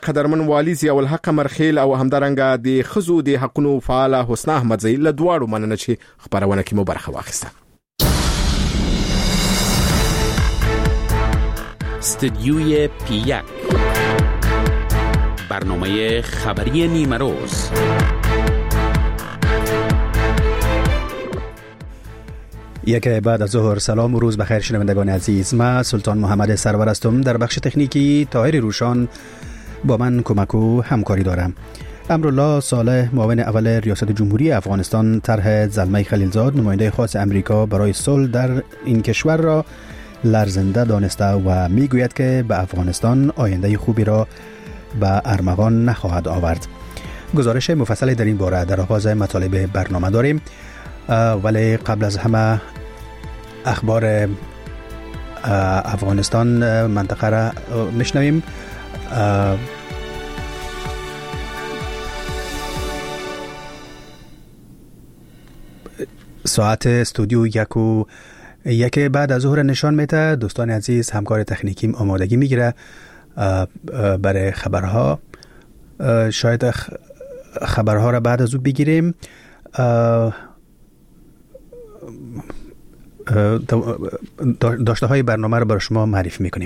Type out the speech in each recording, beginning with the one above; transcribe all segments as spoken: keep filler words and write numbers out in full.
قدرمن والی ضیاء الحق مرخیل او همدارنګه د خزو د حقونو فعال حسنا احمدزی له دواړو مننه چې خبرونه کې مو برخه واخیسته. استدیوی پیک، برنامه خبری نیمه روز. یک بعد از ظهر. سلام و روز بخیر شنوندگان عزیز. من سلطان محمد سرور هستم. در بخش تکنیکی طاهر روشان با من کمک و همکاری دارم. امرالله صالح معاون اول ریاست جمهوری افغانستان طرح زلمه خلیلزاد نماینده خاص امریکا برای صلح در این کشور را لرزنده دانسته و میگوید که به افغانستان آینده خوبی را به ارمغان نخواهد آورد. گزارش مفصلی در این باره در آغاز مطالب برنامه داریم، ولی قبل از همه اخبار افغانستان منطقه را میشنویم. ساعت استودیو یک و یک بعد از ظهر نشان میده. دوستان عزیز، همکار تکنیکیم آمادگی میگیره برای خبرها. شاید خبرها را بعد از او بگیریم. داشته های برنامه را برای شما معرفی میکنیم.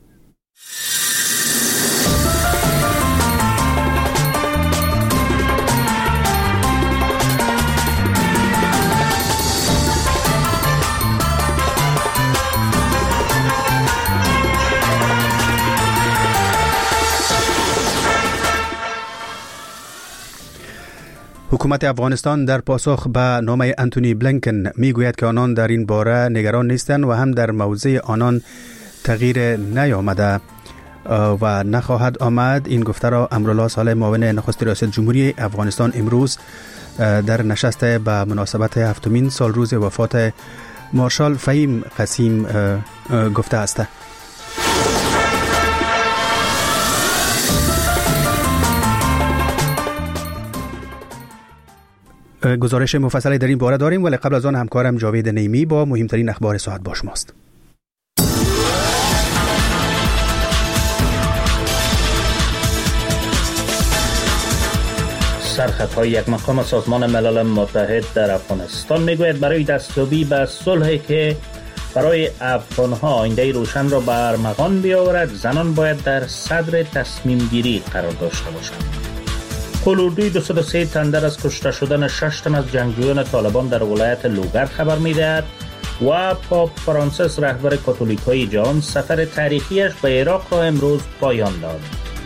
حکومت افغانستان در پاسخ به نامه انتونی بلینکن میگوید که آنان در این باره نگران نیستند و هم در موضع آنان تغییر نیامده و نخواهد آمد. این گفته را امرالله صالح معاون نخست ریاست جمهوری افغانستان امروز در نشست به مناسبت هفتمین سال روز وفات مارشال فهیم قسیم گفته است. گزارش مفصلی در این باره داریم، ولی قبل از آن همکارم جاوید نیمی با مهمترین اخبار ساعت با شماست. سرخطهای یک مقام سازمان ملل متحد در افغانستان میگوید برای دستیابی به صلحی که برای افغانها آینده روشن را به ارمغان بیاورد، زنان باید در صدر تصمیم گیری قرار داشته باشند. قلوردوی دویست و سه تندر از کشته شدن شش تن از جنگجویان طالبان در ولایت لوگر خبر می‌دهد و پاپ فرانسیس رهبر کاتولیک‌های جهان سفر تاریخیش به عراق را امروز پایان داد.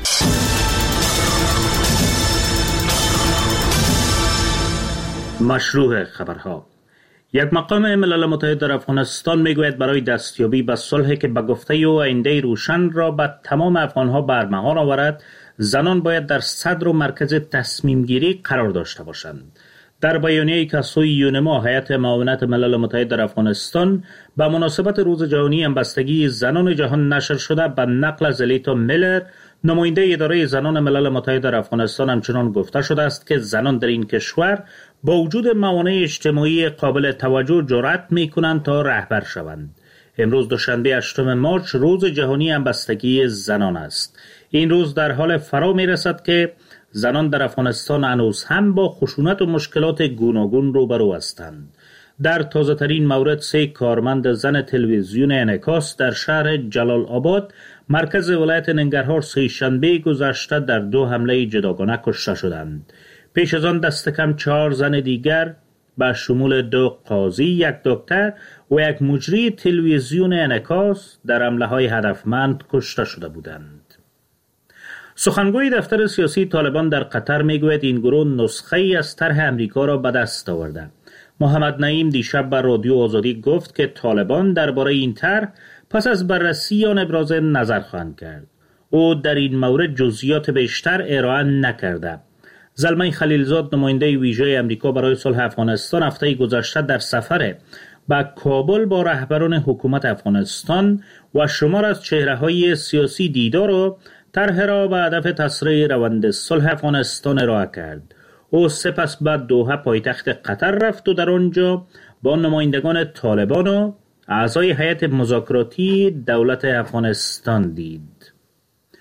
مشروع خبرها. یک مقام ملل متحد در افغانستان میگوید برای دستیابی به صلحی که به گفته او آینده روشن را به تمام افغانها به ارمغان آورد، زنان باید در صدر و مرکز تصمیم گیری قرار داشته باشند. در بیانیه‌ای که از سوی یونما هیئت معاونت ملل متحد در افغانستان به مناسبت روز جهانی همبستگی زنان جهان نشر شده به نقل از الیتا میلر نماینده اداره زنان ملل متحد در افغانستان همچنان گفته شده است که زنان در این کشور با وجود موانع اجتماعی قابل توجه جرأت می‌کنند تا رهبر شوند. امروز دوشنبه هشتم مارس روز جهانی همبستگی زنان است. این روز در حال فرا می رسد که زنان در افغانستان هنوز هم با خشونت و مشکلات گوناگون روبرو هستند. در تازه ترین مورد سه کارمند زن تلویزیون انعکاس در شهر جلال آباد مرکز ولایت ننگرهار سه شنبه گذشته در دو حمله جداگانه کشته شدند. پیش از آن دست کم چهار زن دیگر به شمول دو قاضی، یک دکتر و یک مجری تلویزیون انعکاس در حمله‌های هدفمند کشته شده بودند. سخنگوی دفتر سیاسی طالبان در قطر میگوید این گروه نسخه‌ای از طرح امریکا را به دست آورده. محمد نعیم دیشب بر رادیو آزادی گفت که طالبان درباره این طرح پس از بررسی آن ابراز نظر خواهند کرد. او در این مورد جزئیات بیشتر ارائه نکرده. زلمه خلیلزاد نماینده ویژه امریکا برای صلح افغانستان هفته گذشته در سفر به کابل با رهبران حکومت افغانستان و شمار از چهره‌های سیاسی دیدار و طرح را به هدف تسریع روند صلح افغانستان ارائه کرد. او سپس به دوحه پایتخت قطر رفت و در آنجا با نمایندگان طالبان و اعضای هیئت مذاکراتی دولت افغانستان دید.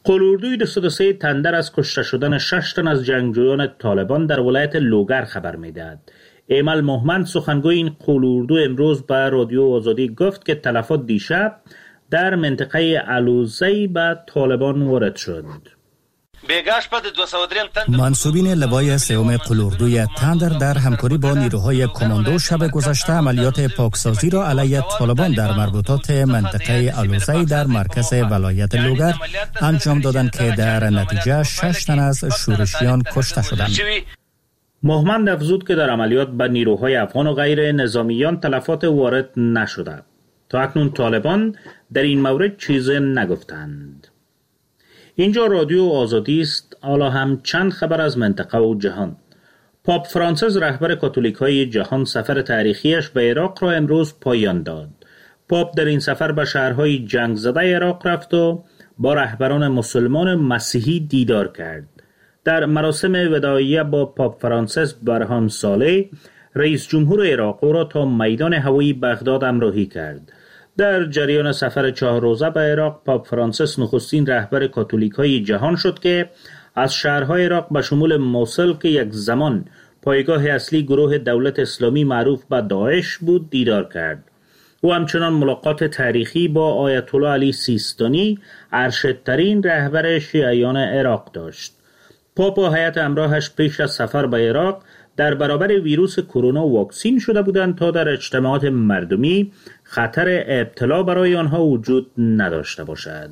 قلوردوی دویست و سه تندر از کشته شدن شش تن از جنگجویان طالبان در ولایت لوگر خبر می‌دهد. ایمل محمد سخنگوی این قلوردو امروز به رادیو آزادی گفت که تلفات دیشب در منطقه علوزی به طالبان وارد شد. منصوبین لوای سوم قلوردوی تندر در همکاری با نیروهای کماندو شب گذشته عملیات پاکسازی را علیه طالبان در مربوطات منطقه علوزی در مرکز ولایت لوگر انجام دادند که در نتیجه شش تن از شورشیان کشته شدند. محمد افزود که در عملیات به نیروهای افغان و غیر نظامیان تلفات وارد نشده. تا اکنون طالبان در این مورد چیزی نگفتند. اینجا رادیو آزادی است. حالا هم چند خبر از منطقه و جهان. پاپ فرانسیس رهبر کاتولیک‌های جهان سفر تاریخیش به عراق را امروز پایان داد. پاپ در این سفر به شهرهای جنگ زده عراق رفت و با رهبران مسلمان مسیحی دیدار کرد. در مراسم وداعیه با پاپ فرانسیس برهان صالح رئیس جمهور عراق او را تا میدان هوایی بغداد همراهی کرد. در جریان سفر چهار روزه به عراق پاپ فرانسیس نخستین رهبر کاتولیک‌های جهان شد که از شهرهای عراق به شمول موصل که یک زمان پایگاه اصلی گروه دولت اسلامی معروف به داعش بود دیدار کرد. او همچنان ملاقات تاریخی با آیت الله علی سیستانی ارشدترین رهبر شیعیان عراق داشت. پاپ و هیئت همراهش پیش از سفر به عراق در برابر ویروس کرونا واکسین شده بودند تا در اجتماعات مردمی خطر ابتلا برای آنها وجود نداشته باشد.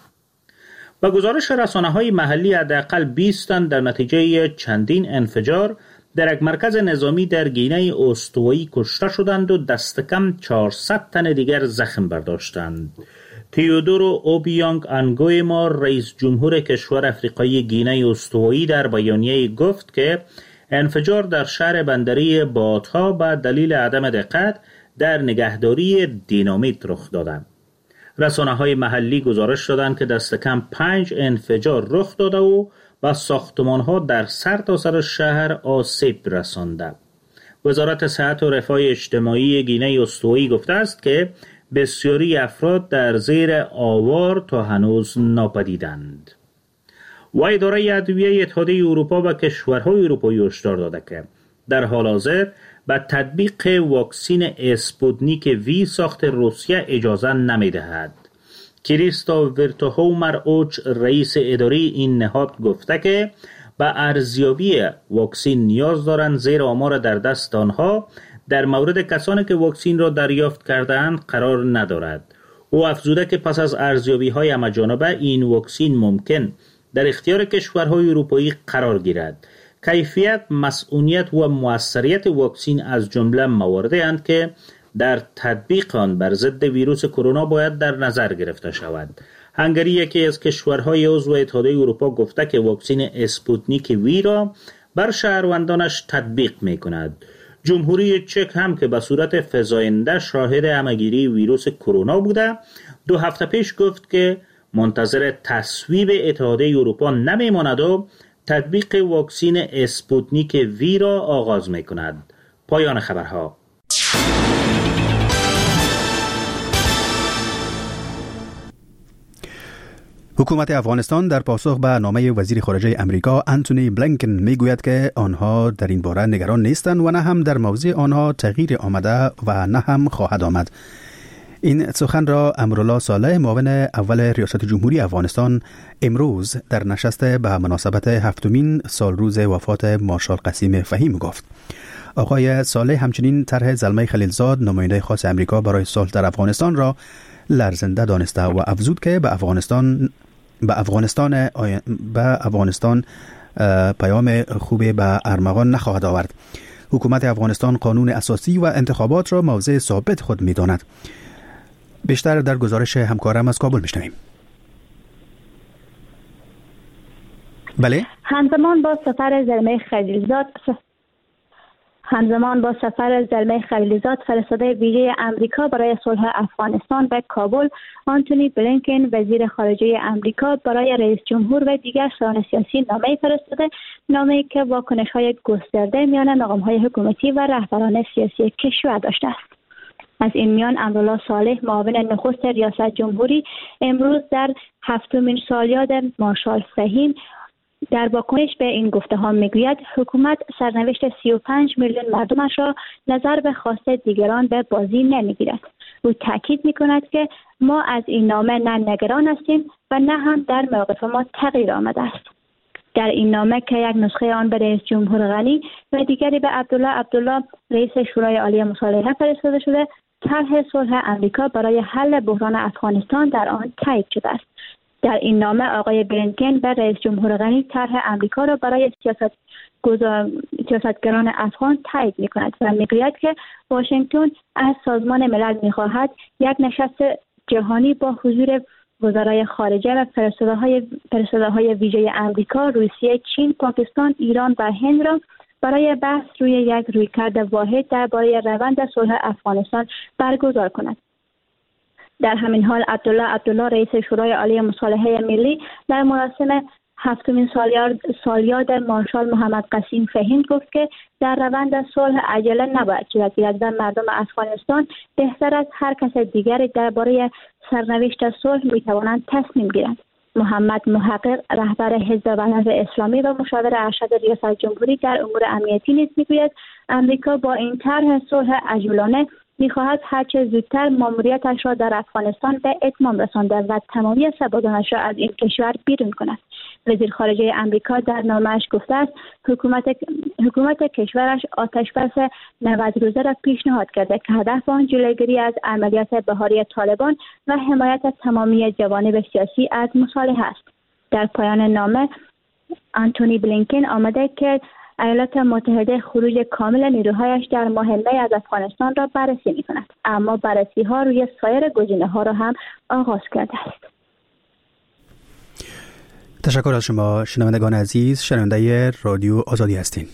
با گزارش رسانه‌های محلی حداقل بیست تن در نتیجه چندین انفجار در یک مرکز نظامی در گینه استوایی کشته شدند و دست کم چهارصد تن دیگر زخم برداشتند. تیودورو اوبیانگ انگویما رئیس جمهور کشور افریقایی گینه استوایی در بیانیه گفت که انفجار در شهر بندری بادها به دلیل عدم دقت در نگهداری دینامیت رخ دادند. رسانه‌های محلی گزارش دادند که دست کم پنج انفجار رخ داده و به ساختمان‌ها در سرتاسر شهر آسیب رسانده. وزارت صحت و رفاه اجتماعی گینه استوایی گفته است که بسیاری افراد در زیر آوار تا هنوز ناپدیدند. و اداره ادویه اتحادیه اروپا و کشورهای اروپایی هشدار داده که در حال حاضر به تطبیق واکسین اسپوتنیک وی ساخت روسیه اجازه نمی‌دهد. کریستوف ورتوهومر اوچ رئیس اداره این نهاد گفته که به ارزیابی واکسین نیاز دارند زیرا آمار در دست آنها در مورد کسانی که واکسین را دریافت کرده‌اند قرار ندارد. او افزوده که پس از ارزیابی‌های همه‌جانبه این واکسین ممکن در اختیار کشورهای اروپایی قرار گیرد. کیفیت، مسئولیت و موثریت واکسین از جمله مواردی اند که در تطبیق آن بر ضد ویروس کرونا باید در نظر گرفته شود. هنگری یکی از کشورهای عضو اتحادیه اروپا گفته که واکسن اسپوتنیک وی را بر شهروندانش تطبیق می‌کند. جمهوری چک هم که به صورت فزاینده شاهد همه‌گیری ویروس کرونا بوده، دو هفته پیش گفت که منتظر تصویب اتحادیه اروپا نمی‌ماند و تطبیق واکسن اسپوتنیک وی را آغاز می‌کند. پایان خبرها. حکومت افغانستان در پاسخ به نامه وزیر خارجه امریکا انتونی بلینکن میگوید که آنها در این باره نگران نیستند و نه هم در موضع آنها تغییر آمده و نه هم خواهد آمد. این سخن را امرالله صالح معاون اول ریاست جمهوری افغانستان امروز در نشست به مناسبت هفتمین سال روز وفات مارشال قسیم فهیم گفت. آقای صالح همچنین طرح زلمه خلیلزاد نماینده خاص امریکا برای صلح در افغانستان را لرزنده دانسته و افزود که به افغانستان به افغانستان به افغانستان پیام خوبی به ارمغان نخواهد آورد. حکومت افغانستان قانون اساسی و انتخابات را موضع ثابت خود می‌داند. بیشتر در گزارش همکارم از کابل می‌شنویم. بله همزمان با سفر زلمه خلیلزاد همزمان با سفر زلمه خلیلزاد فرستاده ویژه امریکا برای صلح افغانستان به کابل، آنتونی بلینکن وزیر خارجه امریکا برای رئیس جمهور و دیگر سران سیاسی نامه فرستاده، نامه‌ای که واکنش‌های گسترده میان مقام‌های حکومتی و رهبران سیاسی کشور داشته است. از این میان امرالله صالح معاون نخست ریاست جمهوری امروز در هفتمین سالیاد مارشال فهیم در واکنش به این گفته ها میگوید حکومت سرنوشت سی و پنج میلیون مردمش را نظر به خواست دیگران به بازی نمیگیرد. او تاکید میکند که ما از این نامه نه نگران هستیم و نه هم در موقف ما تغییر آمده است. در این نامه که یک نسخه آن به رئیس جمهور غنی و دیگری به عبدالله عبدالله رئیس شورای عالی مصالحه فرستاده شده، طرح صلح امریکا برای حل بحران افغانستان در آن تایید شده است. در این نامه آقای بلینکن به رئیس جمهور غنی طرح امریکا را برای سیاست گذار... سیاستگران افغان تایید می‌کند و می‌گوید که واشنگتن از سازمان ملل می‌خواهد یک نشست جهانی با حضور وزرای خارجه و فرستاده‌های فرستاده‌های ویژه امریکا، روسیه، چین، پاکستان، ایران و هند را برای بحث روی یک رویکرد واحد درباره روند صلح افغانستان برگزار کند. در همین حال عبدالله عبدالله رئیس شورای عالی مصالحه ملی در مراسم هفتمین سالیاد سالیاد مارشال محمد قسیم فهیم گفت که در روند صلح عجله نباید صورت گیرد و مردم افغانستان بهتر از هر کس دیگری درباره سرنوشت صلح میتوانند تصمیم گیرند. محمد محقق رهبر حزب وحدت اسلامی و مشاور ارشد ریاست جمهوری در امور امنیتی نیز میگوید امریکا با این طرح صلح عجولانه می‌خواهد هرچه زودتر ماموریتش را در افغانستان به اتمام رساند و تمامی سربازانش را از این کشور بیرون کند. وزیر خارجه امریکا در نامه‌اش گفته است حکومت حکومت کشورش آتشبس نود روزه را پیشنهاد کرده که هدف آن جلوگیری از عملیات بهاری طالبان و حمایت از تمامی جوانب سیاسی از مصالحه است. در پایان نامه آنتونی بلینکن آمده که ایالات متحده خروج کامل نیروهایش در ماه می از افغانستان را بررسی می‌کند، اما بررسی ها روی سایر گزینه‌ها را هم آغاز کرده است. تشکر از شما شنوندگان عزیز. شنونده رادیو آزادی هستین.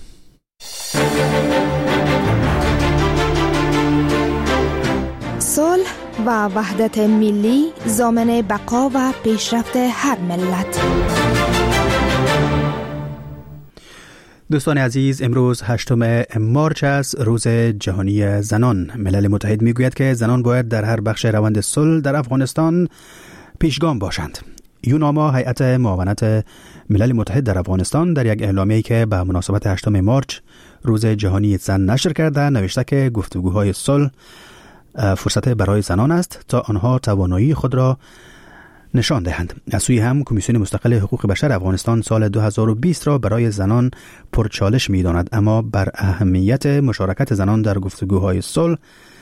صلح و وحدت ملی ضامن بقا و پیشرفت هر ملت. دوستان عزیز، امروز هشتم مارچ است، روز جهانی زنان. ملل متحد میگوید که زنان باید در هر بخش روند صلح در افغانستان پیشگام باشند. یوناما، هیئت معاونت ملل متحد در افغانستان، در یک اعلامیه‌ای که به مناسبت هشتم مارچ روز جهانی زن نشر کرده نوشته که گفتگوهای صلح فرصت برای زنان است تا آنها توانایی خود را نشان دهند. از سوی هم کمیسیون مستقل حقوق بشر افغانستان سال دو هزار و بیست را برای زنان پرچالش می‌داند، اما بر اهمیت مشارکت زنان در گفتگوهای صلح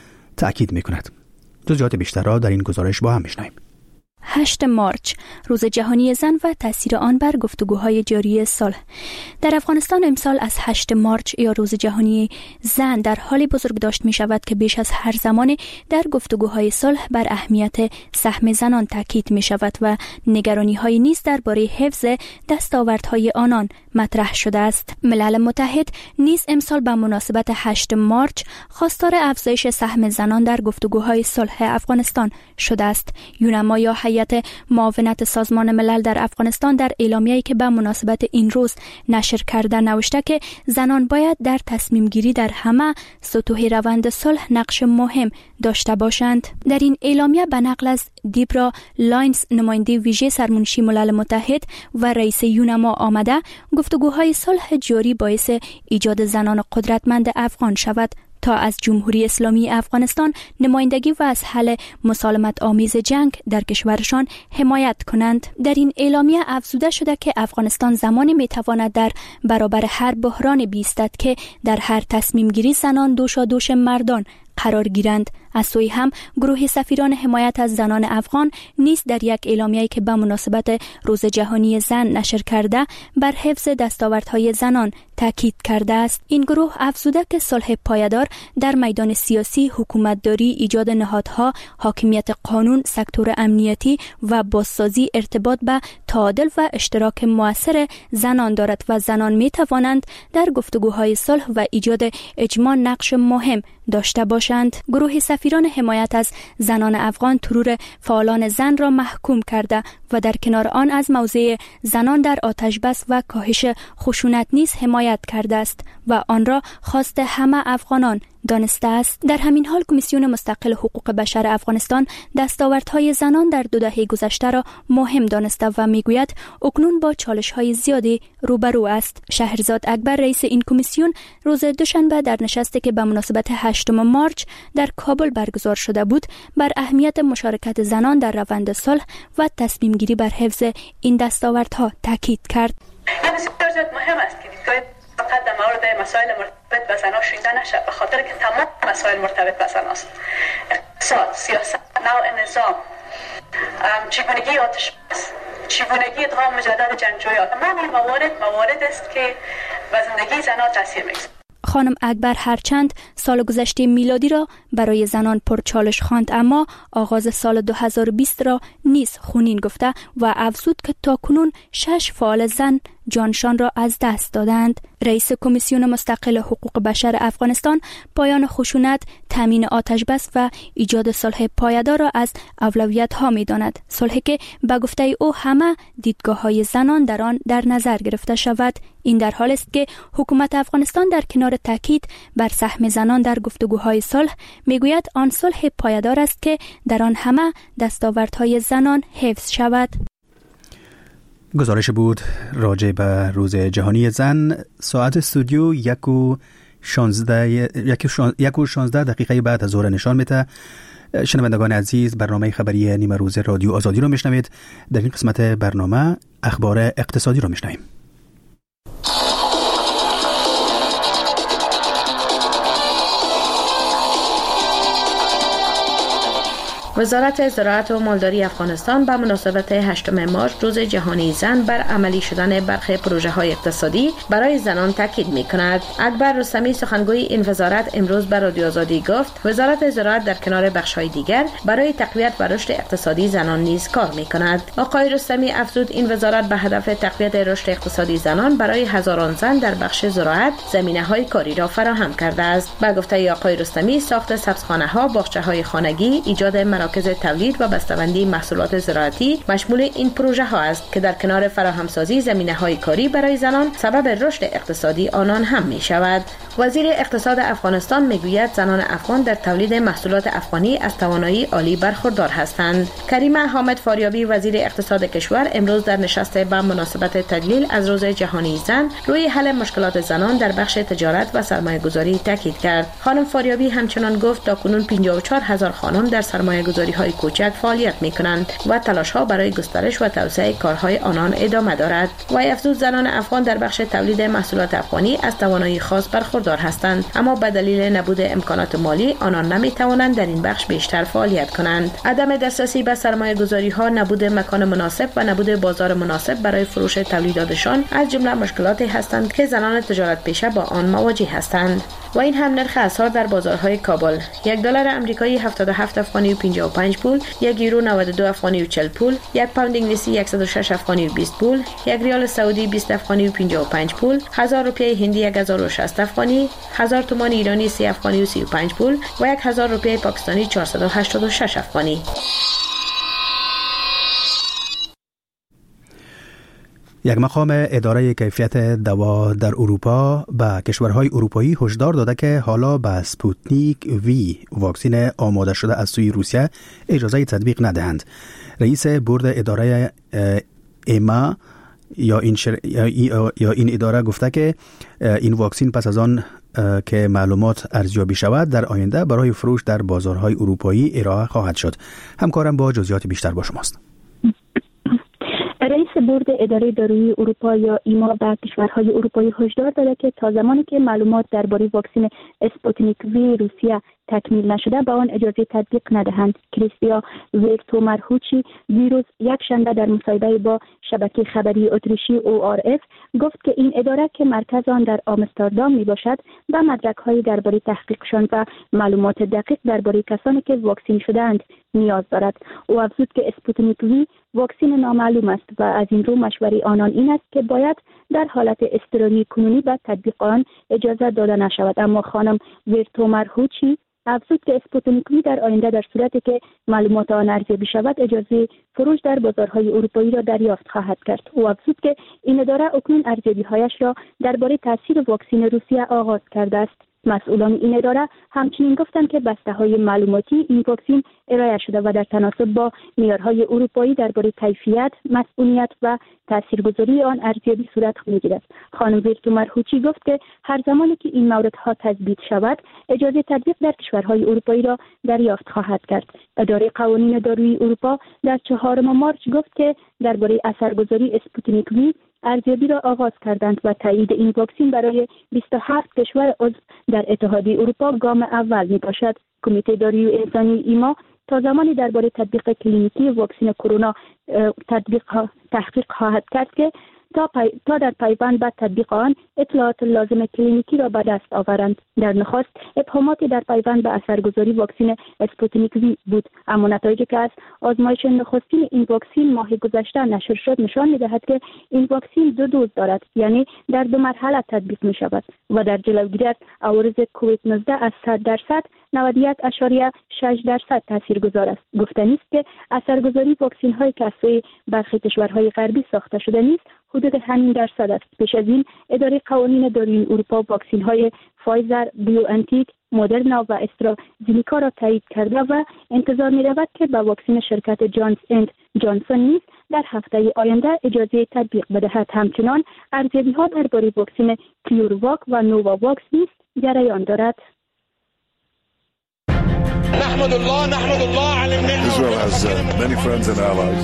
تأکید می‌کند. جزئیات بیشتر را در این گزارش با هم می‌شنویم. هشتم مارچ، روز جهانی زن و تاثیر آن بر گفتگوهای جاری صلح. در افغانستان امسال از هشتم مارچ یا روز جهانی زن در حالی بزرگ داشت می شود که بیش از هر زمان در گفتگوهای صلح بر اهمیت سهم زنان تاکید می شود و نگرانی های نیز درباره حفظ دستاوردهای آنان مطرح شده است. ملل متحد نیز امسال به مناسبت هشتم مارچ خواستار افزایش سهم زنان در گفتگوهای صلح افغانستان شده است. یونما یا هیئت معاونت سازمان ملل در افغانستان در اعلامیه‌ای که به مناسبت این روز نشر کرده نوشته که زنان باید در تصمیم گیری در همه سطوح روند صلح نقش مهم داشته باشند. در این اعلامیه به نقل از دیبرا لاینز، نماینده ویژه سرمنشی ملل متحد و رئیس یونما آمده، گفتگوهای صلح جاری باعث ایجاد زنان قدرتمند افغان شود تا از جمهوری اسلامی افغانستان نمایندگی و از حل مسالمت آمیز جنگ در کشورشان حمایت کنند. در این اعلامیه افزوده شده که افغانستان زمانی میتواند در برابر هر بحران بیستد که در هر تصمیم گیری زنان دوشادوش مردان قرار گیرند. از سوی هم گروه سفیران حمایت از زنان افغان نیز در یک اعلامیه‌ای که به مناسبت روز جهانی زن نشر کرده بر حفظ دستاوردهای زنان تاکید کرده است. این گروه افزوده که صلح پایدار در میدان سیاسی، حکومتداری، ایجاد نهادها، حاکمیت قانون، سکتور امنیتی و بازسازی ارتباط به تعادل و اشتراک مؤثر زنان دارد و زنان می توانند در گفتگوهای صلح و ایجاد اجماع نقش مهم داشته باشند. گروه سفیران حمایت از زنان افغان ترور فعالان زن را محکوم کرده و در کنار آن از موضع زنان در آتش بس و کاهش خشونت نیز حمایت کرده است و آن را خواست همه افغانان دانسته است. در همین حال کمیسیون مستقل حقوق بشر افغانستان دستاوردهای زنان در دو دهه گذشته را مهم دانسته و میگوید اکنون با چالش‌های زیادی روبرو است. شهرزاد اکبر رئیس این کمیسیون روز دوشنبه در نشستی که به مناسبت هشتم مارچ در کابل برگزار شده بود بر اهمیت مشارکت زنان در روند صلح و تصمیم گیری بر حفظ این دستاوردها تاکید کرد. مهم است که دیدگاه فقط در مورد مسائل مرتبط به زنان شنیده نشد، به خاطر که تمام مسائل مرتبط به زنان است. اقتصاد، سیاست، نوع نظام، چگونگی آتش بس، چگونگی ادغام مجدد جنگجویان، تمام این موارد موارد است که به زندگی زنان تاثیر می‌گذارد. خانم اکبر هرچند سال گذشته میلادی را برای زنان پرچالش خواند، اما آغاز سال دو هزار و بیست را نیز خونین گفته و افزود که تاکنون شش فعال زن جانشان را از دست دادند. رئیس کمیسیون مستقل حقوق بشر افغانستان پایان خشونت، تامین آتش بس و ایجاد صلح پایدار را از اولویت ها می داند. صلحی که به گفته او همه دیدگاه های زنان در آن در نظر گرفته شود. این در حالی است که حکومت افغانستان در کنار تاکید بر سهم زنان در گفتگوهای صلح میگوید آن صلح پایدار است که در آن همه دستاوردهای زنان حفظ شود. گزارش بود راجع به روز جهانی زن. ساعت استودیو یک و شانزده یک و شانزده دقیقه بعد از ظهر نشان میده. شنوندگان عزیز، برنامه خبری نیمه روز رادیو آزادی رو میشنوید. در این قسمت برنامه اخبار اقتصادی رو میشنویم. وزارت زراعت و مالداری افغانستان به مناسبت هشتم مارچ روز جهانی زن بر عملی شدن برخی پروژه های اقتصادی برای زنان تاکید می کند. اکبر رستمی سخنگوی این وزارت امروز به رادیو آزادی گفت وزارت زراعت در کنار بخش های دیگر برای تقویت و رشد اقتصادی زنان نیز کار می کند. آقای رستمی افزود این وزارت به هدف تقویت رشد اقتصادی زنان برای هزاران زن در بخش زراعت زمینه های کاری را فراهم کرده است. به گفته آقای رستمی ساخت سبزخانه ها، باغچه های خانگی، ایجاد مراکز تولید و بسته‌بندی محصولات زراعتی مشمول این پروژه ها است که در کنار فراهمسازی زمینه‌های کاری برای زنان سبب رشد اقتصادی آنان هم می شود. وزیر اقتصاد افغانستان میگوید زنان افغان در تولید محصولات افغانی از توانایی عالی برخوردار هستند. کریمه حامد فاریابی وزیر اقتصاد کشور امروز در نشست به مناسبت تجلیل از روز جهانی زن روی حل مشکلات زنان در بخش تجارت و سرمایه‌گذاری تاکید کرد. خانم فاریابی همچنان گفت تاکنون پنجاه و چهار هزار خانم در سرمایه‌گذاری های کوچک فعالیت می‌کنند و تلاش ها برای گسترش و توسعه کارهای آنان ادامه دارد. و افزود زنان افغان در بخش تولید محصولات افغانی از توانایی خاص برخوردار هستند، اما به دلیل نبود امکانات مالی آنان نمی‌توانند در این بخش بیشتر فعالیت کنند. عدم دسترسی به سرمایه‌گذاری ها، نبود مکان مناسب و نبود بازار مناسب برای فروش تولیداتشان از جمله مشکلاتی هستند که زنان تجارت پیشه با آن مواجه هستند. و این هم نرخ اسعار در بازارهای کابل: یک دلار آمریکایی هفتاد و هفت افغانی و پنجاه و پنج پول، یک یورو نود و دو افغانی و چهل پول، یک پوند انگلیسی صد و شش افغانی و بیست پول، یک ریال سعودی بیست افغانی و پنجاه و پنج پول، هزار روپیه هندی یک هزار و شصت افغانی، هزار تومان ایرانی سی افغانی و سی و پنج پول و یک هزار روپیه پاکستانی چهارصد و هشتاد و شش افغانی. یک مقام اداره کیفیت دوا در اروپا به کشورهای اروپایی هشدار داده که حالا به سپوتنیک وی واکسن آماده شده از سوی روسیه اجازه تطبیق ندهند. رئیس بورد اداره ایما یا این, شر... یا این اداره گفته که این واکسن پس از آن که معلومات ارزیابی شود در آینده برای فروش در بازارهای اروپایی ارائه خواهد شد. همکارم با جزئیات بیشتر با شماست. رئیس بورد اداره دارویی اروپا یا ایما به کشورهای اروپایی هشدار داده که تا زمانی که معلومات درباره واکسن اسپوتنیک وی روسیه تکمیل نشده به آن اجازه تطبیق ندهند. کریستیا ویرتومرهوچی دیروز یک شنبه در مصاحبه با شبکه خبری اتریشی او آر اف گفت که این اداره که مرکز آن در آمستردام می باشد به مدرک‌های درباره تحقیقشان و معلومات دقیق درباره کسانی که واکسین شده‌اند نیاز دارد. او افزود که اسپوتنیک وی واکسن نامعلوم است و از این رو مشوره آنان این است که باید در حالت اضطراری کنونی به تطبیق آن اجازه داده نشود. اما خانم ویرتومرهوچی افزود که اسپوتنیک وی در آینده در صورتی که معلومات آن ارزیابی شود اجازه فروش در بازارهای اروپایی را دریافت خواهد کرد. او افزود که این اداره اکنون ارزیابی‌هایش را درباره تاثیر واکسن روسیه آغاز کرده است. مسئولان این اداره همچنین گفتند که بسته‌های معلوماتی این واکسن ارائه شده و در تناسب با معیارهای اروپایی درباره کیفیت، مسئولیت و تاثیرگذاری آن ارزیابی صورت می‌گیرد. خانم ویرتو مرهوچی گفت که هر زمانی که این موردها تثبیت شود، اجازه تطبیق در کشورهای اروپایی را دریافت خواهد کرد. اداره قوانین دارویی اروپا در چهارم مارس گفت که درباره اثرگذاری اسپوتنیک وی ارزیابی را آغاز کردند و تایید این واکسن برای بیست و هفت کشور عضو در اتحادیه اروپا گام اول می باشد. کمیته دارویی انسانی ایما تا زمانی درباره تطبیق کلینیکی واکسن کرونا تطبیق تحقیق خواهد کرد که تا, پی... تا در پیوند بعد تطبیق آن اطلاعات لازم کلینیکی را به دست آورند. در نخست ابهاماتی در پیوند به اثرگذاری واکسن اسپوتنیک وی بود، اما نتایجی که از آزمایش نخستین این واکسن ماه گذشته نشر شد نشان می‌دهد که این واکسن دو دوز دارد، یعنی در دو مرحله تطبیق می‌شود و در جلوگیری از عوارض کووید نوزده از صد درصد نود و یک ممیز شش درصد تاثیرگذار است. گفتنی است که اثرگذاری واکسن‌های که از سوی برخی کشورهای غربی ساخته شده نیست حدود همین درصد است. پیش از این اداره قوانین دارویی اروپا واکسن‌های فایزر، بیوانتیک، مدرنا و استرازینیکا را تایید کرده و انتظار می‌رود که با واکسن شرکت جانس اند جانسون نیز در هفته آینده اجازه تطبیق بدهد. همچنان ارزیابی‌ها درباره واکسن کیورواک و نوواواکس نیز جریان دارد. نحمد الله نحمد الله على النعمة. Israel has uh, many friends and allies.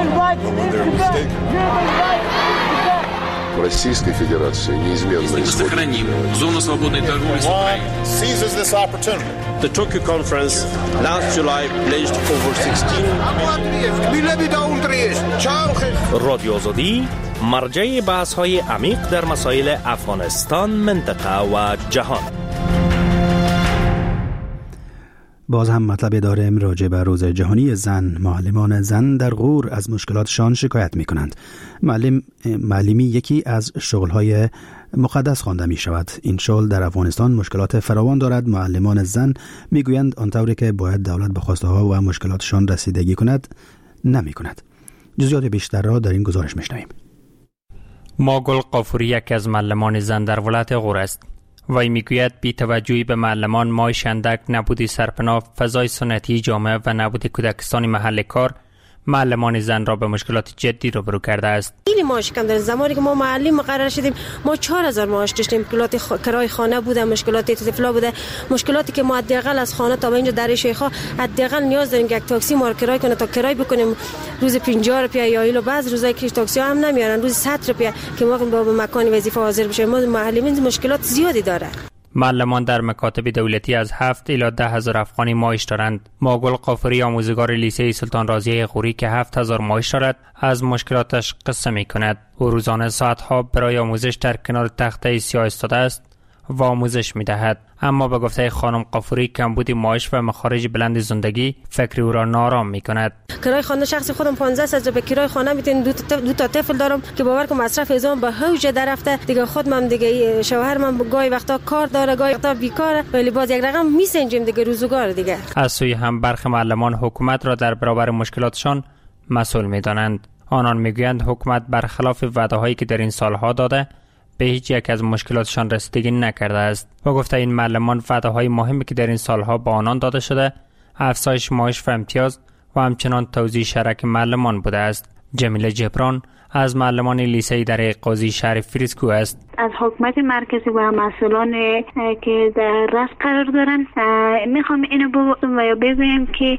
Российской Федерации неизменно сохраним зону свободной торговли с Украиной. Seizes this opportunity. The Tokyo conference last July pledged over sixteen. رادیو آزادی مرجع بحث‌های عمیق در مسائل افغانستان، منطقه و جهان. باز هم مطلب داریم راجع به روز جهانی زن. معلمان زن در غور از مشکلاتشان شکایت می کنند. معلم معلمی یکی از شغلهای مقدس خوانده می شود. این شغل در افغانستان مشکلات فراوان دارد. معلمان زن می گویند آنطوری که باید دولت به خواسته ها و مشکلاتشان رسیدگی کند نمی کند. جزئیات بیشتر را در این گزارش می شنویم. ماگل قافوری یکی از معلمان زن در ولایت غور است. وی میگوید بی توجهی به معلمان مای شندک، نبودی سرپناه، فضای سنتی جامعه و نبودی کودکستان محل کار معلمان زن را به مشکلات جدی روبرو کرده است. خیلی معاش کم داریم. زمانی که ما معلم مقرر شدیم ما چهار هزار معاش داشتیم. مشکلات خ... کرای خانه بوده، مشکلات طفلا بوده، مشکلاتی که ما حداقل از خانه تا اینجا در شیخا حداقل نیاز داریم که یک تاکسی ما رو کرای کنه تا کرای بکنیم روز پنجاه روپیه یا ایلو. بعض روزای که تاکسی هم نمیارن روز صد روپیه که ما به مکان وظیفه حاضر بشیم. ما معلمین مشکلات زیادی داره. معلمان در مکاتب دولتی از هفت الی ده هزار افغانی معاش دارند. ماگل قافوری آموزگار لیسه سلطان رازیه غوری که هفت هزار معاش دارد از مشکلاتش قصه می کند. او روزانه ساعتها برای آموزش در کنار تخته سیاه ایستاده است و آموزش می دهد. اما به گفته خانم قافوری کمبود معاش و مخارج بلند زندگی فکر او را نارام می کند. کرای خانه شخصی خودم پانزده هزار به کرای خانه میتونم دو تا دو تا طفل دارم که باور کن مصرف ازام به اوج در رفته دیگه. خودم دیگه شوهرم گاهی وقتا کار داره گاهی وقتا بیکاره ولی باز یک رقم میسنجیم دیگه روزگار دیگه. از سوی هم برخی معلمان حکومت را در برابر مشکلاتشان مسئول میدانند. آنان میگویند حکومت برخلاف وعده‌هایی که در این سالها داده به هیچ یک از مشکلاتشان رسیدگی نکرده است. و گفته این معلمان وعده‌های مهمی که در این سالها با آنان داده شده افزایش معاش و امتیاز و همچنان توزیع شرک معلمان بوده است. جمیله جبران از معلمان لیسه‌ای در قاضی شهر فریسکو است. از حکومت مرکزی و مسئولان که در رأس قرار دارن میخوام اینو بگویم که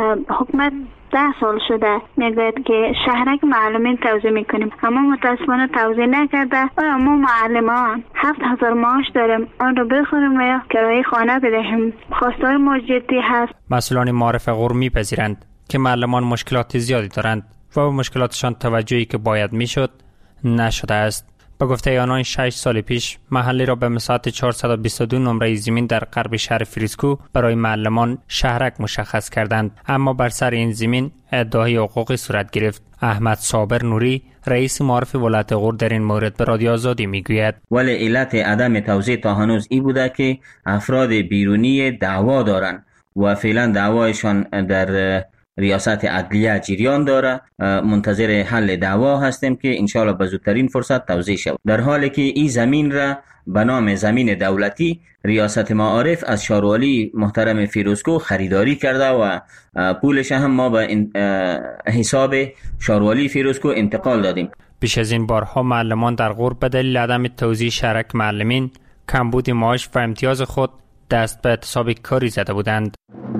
حکومت ده سال شده میگوید که شهرک معلمین توزیع میکنیم اما متاسفانه توزیع نکرده و ما معلمان هفت هزار معاش داریم آن رو بخوریم و کرایه خانه بدهیم. خواستار ما جدی هست. مسئولان معارف غور میپذیرند که معلمان مشکلات زیادی دارند و به مشکلاتشان توجهی که باید میشد نشده است. به گفته آنان شش سال پیش محلی را به مساحت چهارصد و بیست و دو نمره زمین در غرب شهر فریسکو برای معلمان شهرک مشخص کردند، اما بر سر این زمین ادعای حقوقی صورت گرفت. احمد صابر نوری رئیس معارف ولایت غور در این مورد به رادیو آزادی میگوید ولی علت عدم توزیع تا هنوز این بوده که افراد بیرونی دعوا دارن و فعلا دعوایشان در ریاست عدلیه جریان داره. منتظر حل دعوا هستیم که انشاءالله به زودترین فرصت توزیع شود، در حالی که این زمین را به نام زمین دولتی ریاست معارف از شاروالی محترم فیروزکو خریداری کرده و پولش هم ما به حساب شاروالی فیروزکو انتقال دادیم. بیش از این بارها معلمان در غور به دلیل عدم توزیع شهرک معلمین، کمبود معاش و امتیاز خود دست به اعتصاب کاری زده بودند.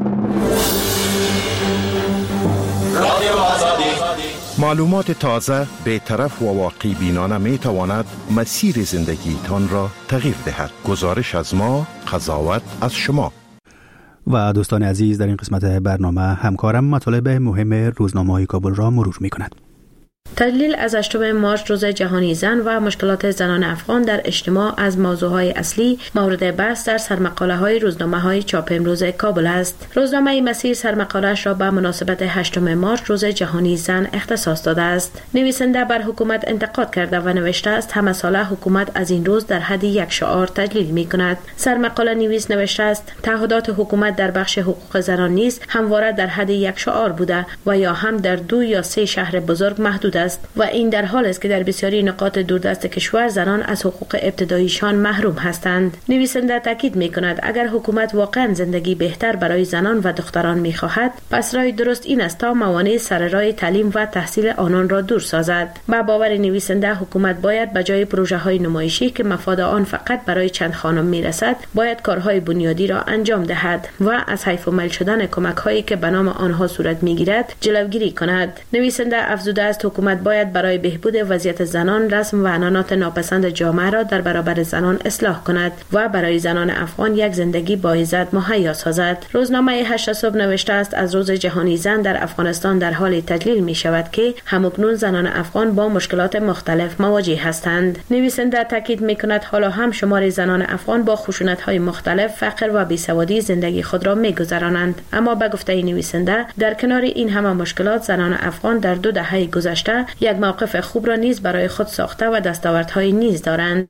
معلومات تازه، بی‌طرف و واقعی بینانه می تواند مسیر زندگی تان را تغییر دهد. گزارش از ما، قضاوت از شما. و دوستان عزیز، در این قسمت برنامه همکارم مطالب مهم روزنامه‌های کابل را مرور می کند. تدلیل از هشتم مارچ روز جهانی زن و مشکلات زنان افغان در اجتماع از موضوعهای اصلی مورد بحث در سرمقاله‌های روزنامه‌های چاپ امروز کابل است. روزنامه مسیر سرمقاله‌اش را به مناسبت هشتم مارچ روز جهانی زن اختصاص داده است. نویسنده بر حکومت انتقاد کرده و نوشته است همه ساله حکومت از این روز در حد یک شعار تدلیل می‌کند. سرمقاله نویس نوشته است تعهدات حکومت در بخش حقوق زنان نیز همواره در حد یک شعار بوده و یا هم در دو یا سه شهر بزرگ محدود است و این در حال است که در بسیاری نقاط دوردست کشور زنان از حقوق ابتداییشان محروم هستند. نویسنده تاکید می‌کند اگر حکومت واقعا زندگی بهتر برای زنان و دختران می‌خواهد، پس راه درست این است تا موانع سر راه تعلیم و تحصیل آنان را دور سازد. با باور نویسنده حکومت باید به جای پروژه‌های نمایشی که مفاد آن فقط برای چند خانم میرسد، باید کارهای بنیادی را انجام دهد و از حیف و میل شدن کمک‌هایی که به نام آنها صورت می‌گیرد جلوگیری کند. نویسنده افزوده است حکومت باید برای بهبود وضعیت زنان رسم و عنعنات ناپسند جامعه را در برابر زنان اصلاح کند و برای زنان افغان یک زندگی با عزت مهیا سازد. روزنامه هشت صبح نوشته است از روز جهانی زن در افغانستان در حال تدلیل می شود که همکنون زنان افغان با مشکلات مختلف مواجه هستند. نویسنده تاکید می کند حالا هم شمار زنان افغان با خشونت های مختلف، فقر و بیسوادی زندگی خود را می گذرانند، اما به گفته نویسنده در کنار این همه مشکلات زنان افغان در دو دهه گذشته یک موقف خوب را نیز برای خود ساخته و دستاوردهای نیز دارند.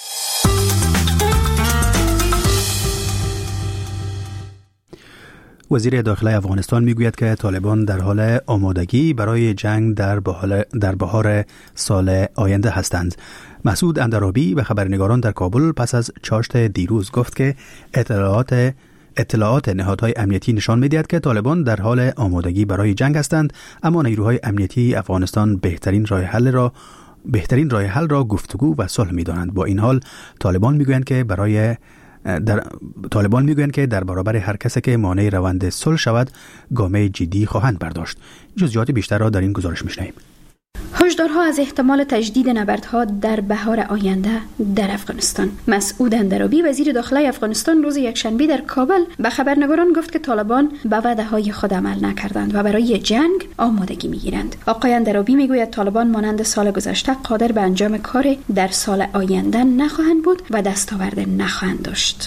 وزیر داخلی افغانستان میگوید که طالبان در حال آمادگی برای جنگ در بحال در بهار سال آینده هستند. مسعود اندرابی به خبرنگاران در کابل پس از چاشت دیروز گفت که اطلاعات اطلاعات نهادهای امنیتی نشان می‌دهد که طالبان در حال آمادگی برای جنگ هستند، اما نیروهای امنیتی افغانستان بهترین راه حل را بهترین راه حل را گفتگو و صلح می‌دانند. با این حال طالبان می‌گویند که برای در طالبان میگویند که در برابر هر کسی که مانع روند صلح شود گام جدی خواهند برداشت. جزئیات بیشتر را در این گزارش می‌شنویم. هشدارها از احتمال تجدید نبردها در بهار آینده در افغانستان. مسعود اندرابی وزیر داخلی افغانستان روز یکشنبه در کابل به خبرنگاران گفت که طالبان به وعده‌های خود عمل نکردند و برای جنگ آمادگی می‌گیرند. آقای اندرابی میگوید طالبان مانند سال گذشته قادر به انجام کار در سال آینده نخواهند بود و دستاورد نخواهند داشت.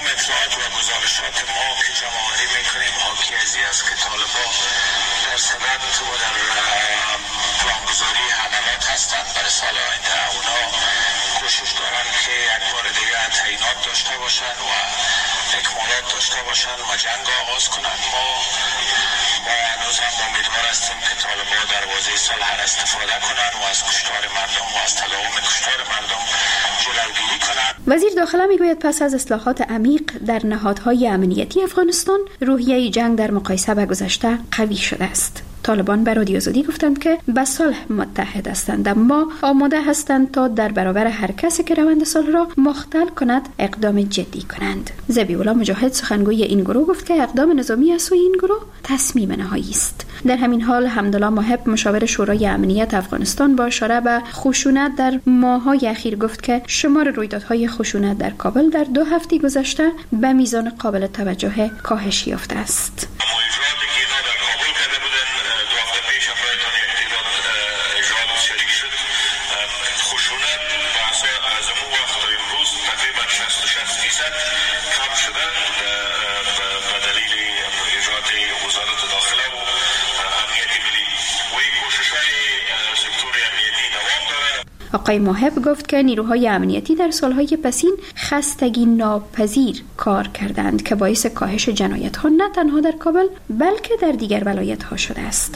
داشته باشن و اکمالات داشته باشن و جنگ آغاز کنن. ما ما هنوز هم امیدوار هستیم که طالبان دروازه صلح را استفاده کنن و از کشتار مردم و از تداوم کشتار مردم جلوگیری کنن. وزیر داخله میگوید پس از اصلاحات عمیق در نهادهای امنیتی افغانستان، روحیه جنگ در مقایسه با گذشته قوی شده است. طالبان به رادیو آزادی گفتند که به صلح متحد هستند، اما آماده هستند تا در برابر هر کسی که روند صلح را مختل کند اقدام جدی کنند. ذبیح‌الله مجاهد سخنگوی این گروه گفت که اقدام نظامی از سوی این گروه تصمیم نهایی است. در همین حال حمدالله محب مشاور شورای امنیت افغانستان با اشاره به خشونت در ماه‌های اخیر گفت که شمار رویدادهای خشونت در کابل در دو هفته گذشته به میزان قابل توجه کاهش یافته است. آقای محب گفت که نیروهای امنیتی در سالهای پسین خستگی ناپذیر کار کردند که باعث کاهش جنایت‌ها نه تنها در کابل بلکه در دیگر ولایت‌ها شده است.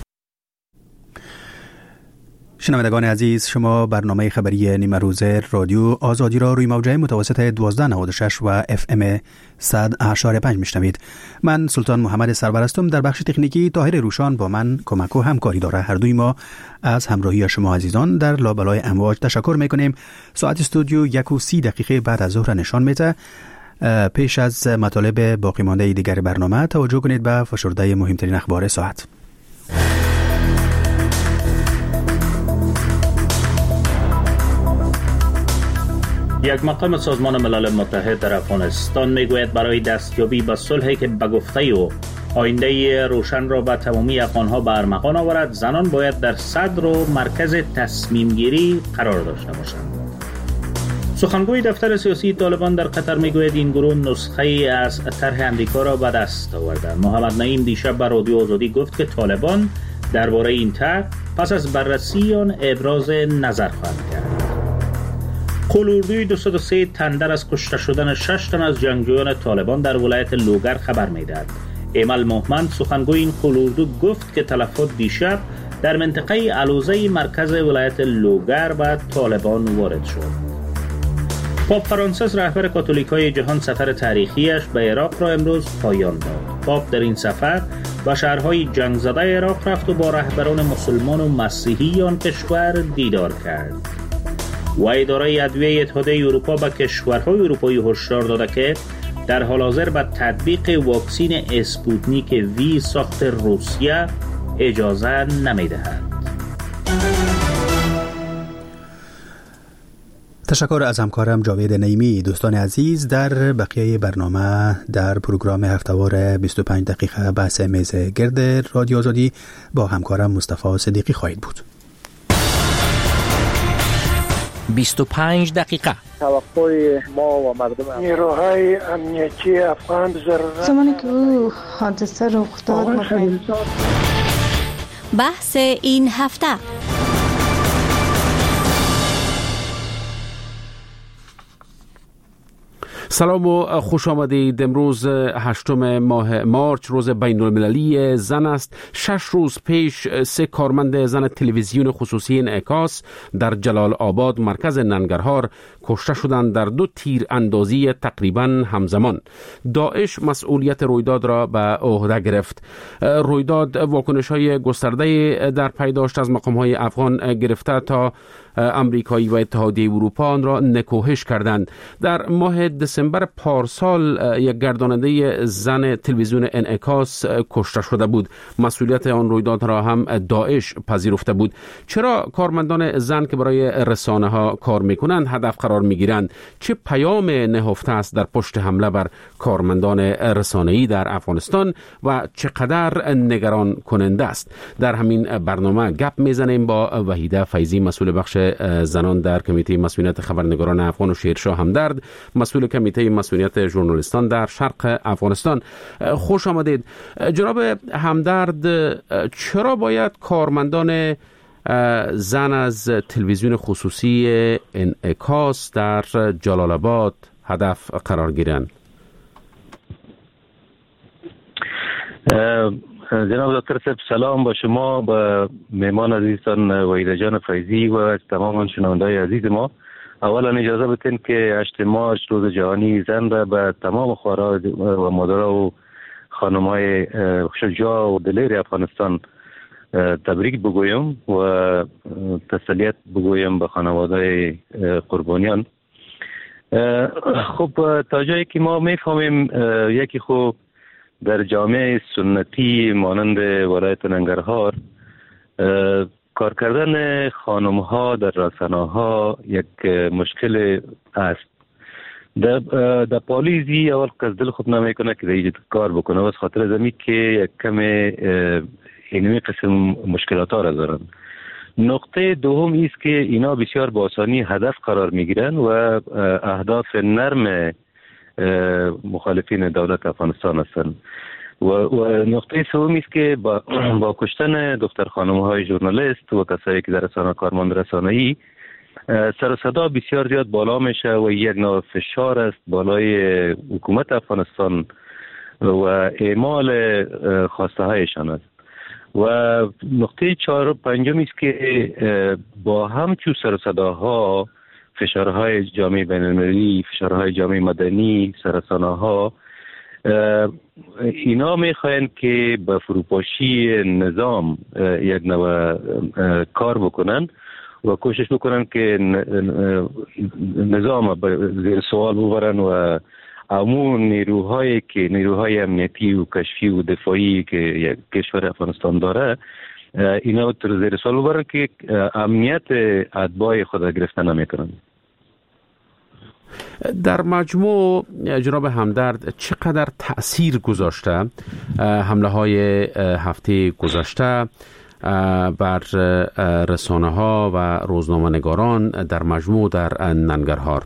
شنوندگان عزیز، شما برنامه خبری نیمه روزه رادیو آزادی را روی موجه متوسط دوازده نود و شش و اف ام صد و هشت و پنج میشنوید. من سلطان محمد سرورستم، در بخش تکنیکی طاهر روشان با من کمک و همکاری داره. هر دوی ما از همراهی شما عزیزان در لابلای امواج تشکر میکنیم. ساعت استودیو یک و سی دقیقه بعد از ظهر نشان میده. پیش از مطالب باقی مانده دیگر برنامه توجه کنید به فشرده مهمترین اخبار ساعت. یک مقام سازمان ملل متحد در افغانستان میگوید برای دستیابی به صلحی که به گفته او آینده روشن را به تمامی افغانها به ارمغان آورد، زنان باید در صدر و مرکز تصمیم گیری قرار داشته باشند. سخنگوی دفتر سیاسی طالبان در قطر میگوید این گروه نسخه ای از طرح امریکا را به دست آورده. محمد نعیم دیشب به رادیو آزادی گفت که طالبان درباره این طرح پس از بررسی آن ابراز نظر خواهند کرد. قلوردوی دویست و سه تن در از کشته شدن شش تن از جنگجویان طالبان در ولایت لوگر خبر میدهد. ایمل محمد سخنگوی این قلوردو گفت که تلفات دیشب در منطقه الوزه مرکز ولایت لوگر به طالبان وارد شد. پاپ فرانسیس رهبر کاتولیکای جهان سفر تاریخیش به عراق را امروز پایان داد. پاپ در این سفر به شهرهای جنگ زده عراق رفت و با رهبران مسلمان و مسیحی آن کشور دیدار کرد. و اداره ادویه اتحادیه اروپا به کشورهای اروپایی هشدار داده که در حال حاضر به تطبیق واکسین اسپوتنیک وی ساخت روسیه اجازه نمیدهد. تشکر از همکارم جاوید نعیمی. دوستان عزیز، در بقیه برنامه در پروگرام هفته‌وار بیست و پنج دقیقه بحث میز گرد رادیو آزادی با همکارم مصطفی صدیقی خواهید بود. بیست و پنج دقیقه توقع ما و مردم نیروهای امنیتی افغان ضرورت زمانی که او حادثه رخ داد بحث این هفته. سلام و خوش آمدید. امروز هشتم ماه مارچ روز بین المللی زن است. شش روز پیش سه کارمند زن تلویزیون خصوصی انعکاس در جلال آباد مرکز ننگرهار کشته شدند در دو تیر اندازی تقریبا همزمان. داعش مسئولیت رویداد را به عهده گرفت. رویداد واکنش‌های گسترده در پی داشت از مقام‌های افغان گرفته تا امریکایی و اتحادیه اروپا آن را نکوهش کردند. در ماه دسامبر پارسال یک گرداننده زن تلویزیون انعکاس کشته شده بود. مسئولیت آن رویداد را هم داعش پذیرفته بود. چرا کارمندان زن که برای رسانه ها کار میکنند هدف قرار میگیرند؟ چه پیام نهفته است در پشت حمله بر کارمندان رسانه‌ای در افغانستان و چقدر نگران کننده است؟ در همین برنامه گپ میزنیم با وحیده فیضی، مسئول بخش زنان در کمیته مسئولیت خبرنگاران افغان، و شیرشاه همدرد، مسئول کمیته مسئولیت ژورنالیستان در شرق افغانستان. خوش آمدید. جناب همدرد، چرا باید کارمندان زن از تلویزیون خصوصی انعکاس در جلال آباد هدف قرار گیرند؟ جناب دکتر صاحب، سلام با شما، با مهمان عزیزتان وحیده جان فیضی و تمام شنونده‌های عزیز ما. اولا اجازه بدین که هشت مارچ روز جهانی زن را به تمام خواهرها و مادرها و خانم‌های شجاع و دلیر افغانستان تبریک بگویم و تسلیت بگویم به خانواده قربانیان. خب تا جایی که ما میفهمیم، یکی خوب در جامعه سنتی مانند ولایت ننگرهار کار کردن خانم ها در رسانه ها یک مشکل است. در در پالیزی اول قصد دل خود نمیکنه که دیگه کار بکنه، از خاطر زمین که یک کم اینمی قسم مشکلات ها را دارن. نقطه دوم است که اینا بسیار با آسانی هدف قرار میگیرن و اهداف نرم مخالفین دولت افغانستان هستند. و, و نقطه سوم است که با, با کشتن دختر خانم های ژورنالیست و کسایی که در رسانه کارمند رسانه‌ای سر و صدا بسیار زیاد بالا میشه و یک نوع فشار است بالای حکومت افغانستان و اعمال خواسته هایشان است. و نقطه چهار و پنجم است که با همچو سر و صداها، فشارهای جامعه بین المللی، فشارهای جامعه مدنی، رسانه‌ها، اینا میخواین که به فروپاشی نظام یک نوع کار بکنن و کوشش بکنن که نظام زیر سوال ببرن و همون نیروهایی که نیروهای امنیتی و کشفی و دفاعی که یک کشور افغانستان داره اینا رو زیر سوال ببرن که امنیت اتباع خود گرفته نمیکنن. در مجموع جناب همدرد چقدر تأثیر گذاشته حمله های هفته گذشته بر رسانه ها و روزنامه نگاران در مجموع در ننگرهار؟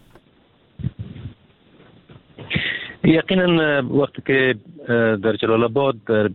یقینا وقتی که در جلال آباد در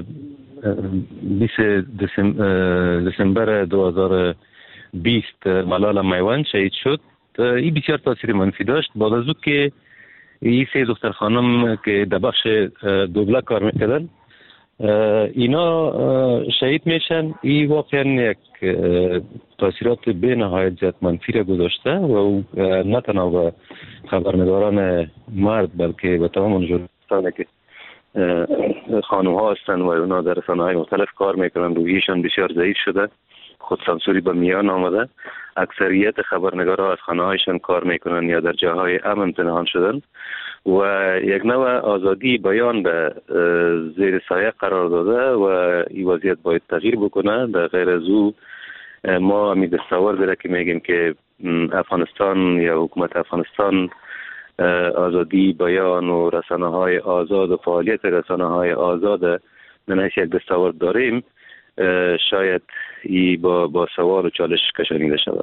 بیست دسامبر دو هزار و بیست ملال میوند شهید شد، این بسیار تاثیر منفی داشت. بعد از او که این سه دختر خانم که در بخش دوبله کار میکردن اینا شهید میشن، این واقعا یک تاثیرات به نهایت زیاد منفی را گذاشته و نه تنها به خبرنگاران مرد بلکه به تمام ژورنالیستانی که خانم ها هستند و اونا در رسانه‌های مختلف کار میکنن رویشان بسیار ضعیف شده، خودسانسوری به میان آمده. اکثریت خبرنگارها از خانه هایشان کار میکنن یا در جاهای امن پنهان شدن و یک نوع آزادی بیان به زیر سایه قرار داده و این وضعیت باید تغییر بکنه. در غیر از او ما می دستاور داره که میگیم که افغانستان یا حکومت افغانستان آزادی بیان و رسانه های آزاد و فعالیت رسانه های آزاد من حیث یک دستاور داریم، شاید ای با, با سوال و چالش کشانیده شود.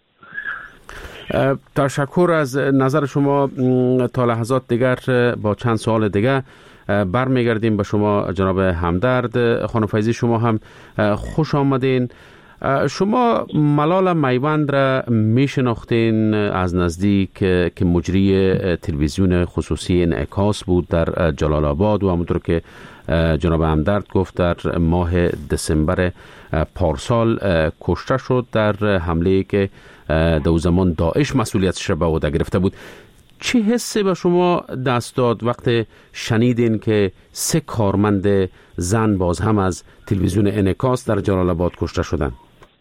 تشکر از نظر شما. تا لحظات دیگر با چند سوال دیگر برمیگردیم به شما جناب همدرد. خانم فیضی شما هم خوش آمدین. شما ملال میوند را میشناختین از نزدیک که مجری تلویزیون خصوصی انعکاس بود در جلال آباد و همونطور که جناب همدرد گفت در ماه دسامبر پارسال کشته شد در حمله‌ای که در زمان داعش مسئولیتش را به عهده گرفته بود. چه حسی به شما دست داد وقتی شنیدین که سه کارمند زن باز هم از تلویزیون انعکاس در جلال آباد کشته شدند؟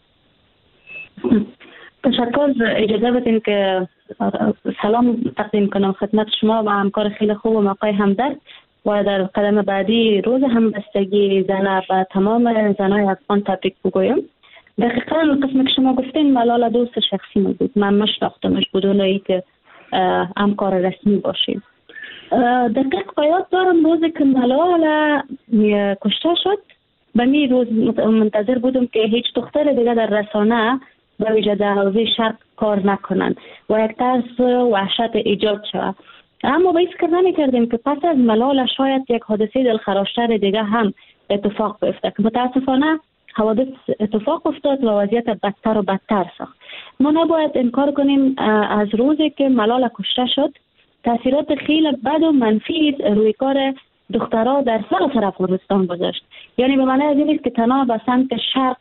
تشکر. اجازه بدین که سلام تقدیم کنم خدمت شما و همکار خیلی خوب و آقای همدرد و در قدم بعدی روز همبستگی زنان و تمام زنای افغان تبریک بگویم. دقیقاً قسمی که شما گفتین ملال دوست شخصی من بود، من مشناختمش بدون ای که همکار رسمی باشیم. دقیق یاد دارم روزی که ملال کشته شد به می روز منتظر بودم که هیچ دختر دیگه در رسانه به ویژه در حوزه شرق کار نکنن و یک ترس و وحشت ایجاد شود. اما به فکر نمی کردیم که پس از ملال شاید یک حادثه دلخراشتر دیگه هم اتفاق بیفته که متاسفانه حوادث اتفاق افتاد و وضعیت بدتر و بدتر ساخت. ما نباید انکار کنیم از روزی که ملال کشته شد تاثیرات خیلی بد و منفی روی کار دخترها در سراسر افغانستان گذاشت. یعنی به معنی از این است که تنها به سمت شرق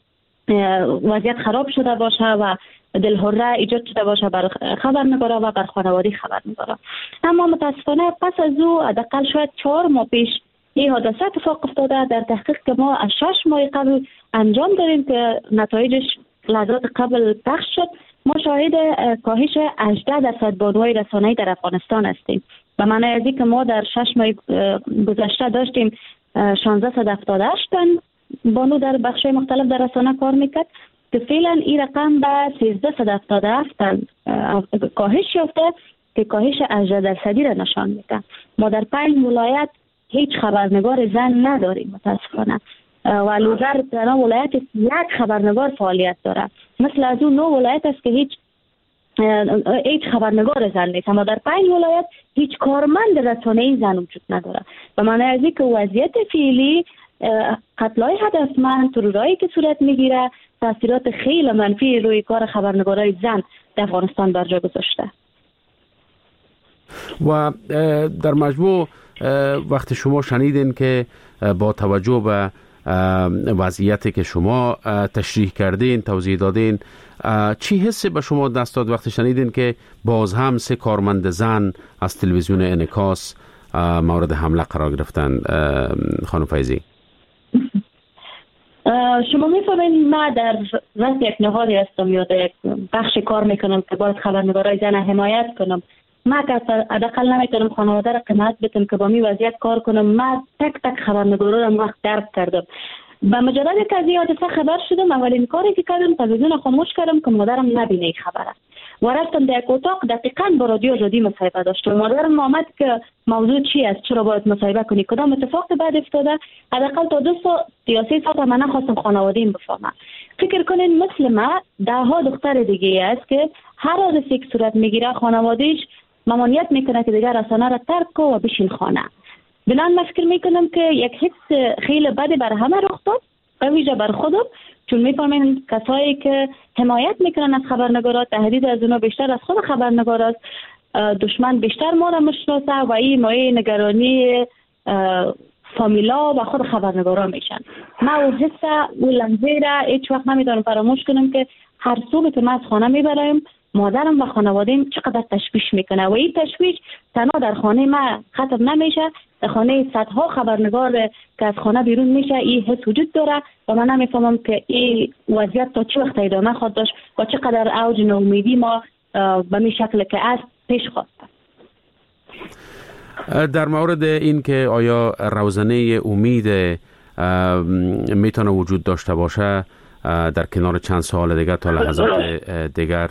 وضعیت خراب شده باشه و دلهره ایجاد شده باشه بر خبرنگارا و بر خانواده خبرنگارا. اما متاسفانه پس از او حداقل شاید چهار ماه پیش این حادثه اتفاق افتاده. در تحقیق که ما از شش ماه قبل انجام داریم که نتایجش لحظات قبل پخش شد، ما شاهد کاهش هجده درصد بانوهای رسانه‌ای در افغانستان هستیم. به معنی از این که ما در شش ماه گذشته داشتیم شانزده صد و هفتاد و هشت تن بانو در بخش‌های مختلف در رسانه کار میکرد که فعلا این رقم به سیزده صد و هفتاد و هفت تن کاهش یافته که کاهش هجده درصدی را نشان میده. ما در پنج ولایت هیچ خبرنگار زن نداریم متاسفانه و لوگر در ولایت یک خبرنگار فعالیت داره. مثل از اون نو ولایت است که هیچ هیچ خبرنگار زن نیست، اما در پنج ولایت هیچ کارمند رسانه‌ای زن وجود نداره. به معنی از اینکه وضعیت فعلی قتل‌های هدفمند، ترورایی که صورت میگیره تاثیرات خیلی منفی روی کار خبرنگارای زن در افغانستان بر جا گذاشته. و در مجموع وقتی شما شنیدین که با توجه به وضعیتی که شما تشریح کردین، توضیح دادین، چی حسی به شما دست داد وقتی شنیدین که باز هم سه کارمند زن از تلویزیون انعکاس مورد حمله قرار گرفتن؟ خانم فیضی، شما میفهمین ما در رأس یک نهادی هستم یا در یک بخش کار میکنم که باید خبرنگارای زن حمایت کنم. ما که حداقل نمیتونم خانواده را قناعت بدم که با می وضعیت کار کنم. ما تک تک خبرنگارا را وقت درک کردم. با مجرد که از این حادثه خبر شدم، اولین کاری که کردم تلویزیون خاموش کردم که مادرم نبینه این خبره و رفتم در یک اتاق دقیقاً با رادیو جدی مصاحبه داشتم. مادرم آمد که موضوع چی است، چرا باید مصاحبه کنی، کدام اتفاق بعد افتاده. حداقل تا دو سال یا سه سال من نخواستم خانواده‌ام بفهمه. فکر کنین مثل ما ده ها دختر دیگه است که هر حادثه که صورت میگیره خانواده‌اش ممانعت میکنه که دیگر رسانه را ترک کو و بشین خانه. بنان من فکر میکنم که یک حس خیلی بدی بر همه رخ داد، به ویژه بر خودم، چون میفهمین کسایی که حمایت میکنن از خبرنگارات تهدید از اونا بیشتر از خود خبرنگار است. دشمن بیشتر ما را میشناسه و این مایه نگرانی فامیلا و خود خبرنگارا میشن. ما اون حس اون لحظه را هیچ وقت نمیتونم فراموش کنم که هر صبح که ما از خانه میبرایم مادرم و خانواده‌ام چقدر تشویش میکنه و این تشویش تنها در خانه ما ختم نمیشه، در خانه صدها خبرنگار که از خانه بیرون میشه این حس وجود داره و من نمیفهمم که این وضعیت تا چه وقت ادامه خواهد داشت و چقدر اوج ناامیدی ما به این شکل که است پیش خواهد. در مورد این که آیا روزنه امید میتونه وجود داشته باشه، در کنار چند سال دیگر تا لحظات دیگر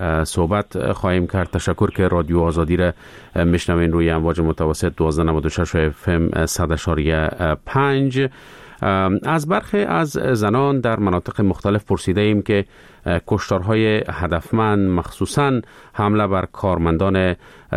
صحبت خواهیم کرد. تشکر که رادیو آزادی را میشنوین روی امواج متوسط دوازده نود و شش اف ام صد اشاریه پنج. از برخی از زنان در مناطق مختلف پرسیده ایم که کشتارهای هدفمند مخصوصاً حمله بر کارمندان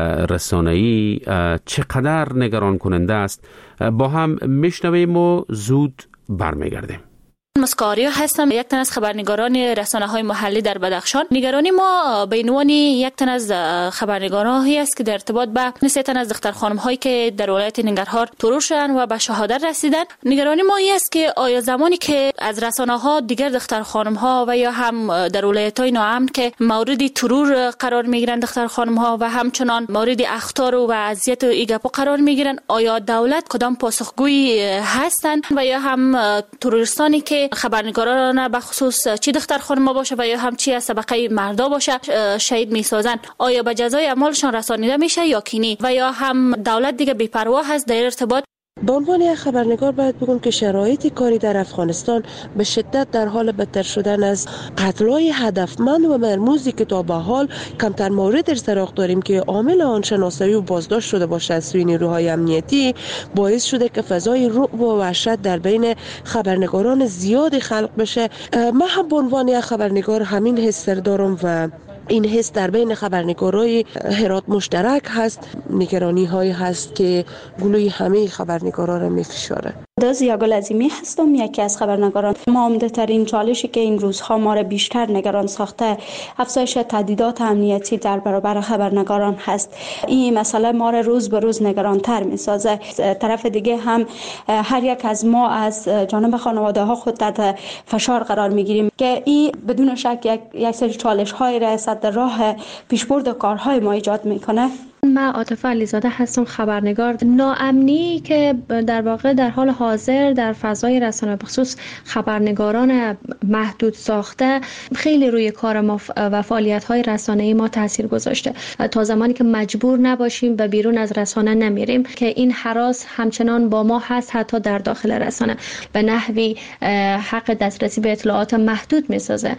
رسانه‌ای چقدر نگران کننده است. با هم میشنویم و زود برمیگردیم. مسکاریا هستم، یک تن از خبرنگاران رسانه‌های محلی در بدخشان. نگرانی ما به عنوان یک تن از خبرنگارانی است که در ارتباط به سه تن از دختر خانم‌هایی که در ولایت ننگرهار ترور شدند و به شهادت رسیدند. نگرانی ما این است که آیا زمانی که از رسانه‌ها دیگر دختر خانم‌ها و یا هم در ولایت‌های ناامن که مورد ترور قرار می‌گیرند دختر خانم‌ها و همچنان مورد اخطار و اذیت و ایگاپو قرار می‌گیرند، آیا دولت کدام پاسخگویی هستند و یا هم تروریستانی که خبرنگاران به خصوص چی دختر خانم‌ها باشه و یا هم چی از طبقه مردا باشه شهید میسازن، آیا به جزای اعمالشان رسانیده میشه یا کی و یا هم دولت دیگه بی‌پروا هست در ارتباط؟ به عنوان یک خبرنگار باید بگم که شرایط کاری در افغانستان به شدت در حال بدتر شدن از قتل‌های هدفمند و مرموزی که تا به حال کمتر مورد در سراغ داریم که عامل آن شناسایی و بازداشت شده باشه از سوی نیروهای امنیتی، باعث شده که فضای رعب و وحشت در بین خبرنگاران زیادی خلق بشه. من هم به عنوان یک خبرنگار همین حس دارم و این حس در بین خبرنگارای هرات مشترک هست. نگرانی هایی هست که گلوی همه خبرنگارا را میفشاره. دازیا گلعظیمی هستم، یکی از خبرنگاران. ما عمده ترین چالشی که این روزها ما را بیشتر نگران ساخته افزایش تهدیدات امنیتی در برابر خبرنگاران هست. این مسئله ما را روز به روز نگران تر می سازه. طرف دیگه هم هر یک از ما از جانب خانواده ها خود تحت فشار قرار می گیریم که این بدون شک یک, یک سری چالش های را در راه پیشبرد کارهای ما ایجاد میکنه. من عاطفه علیزاده هستم، خبرنگار. ناامنی که در واقع در حال حاضر در فضای رسانه بخصوص خبرنگاران محدود ساخته خیلی روی کار ما و فعالیت‌های رسانه‌ای ما تاثیر گذاشته. تا زمانی که مجبور نباشیم و بیرون از رسانه نمیریم که این هراس همچنان با ما هست، حتی در داخل رسانه به نحوی حق دسترسی به اطلاعات محدود می‌سازه.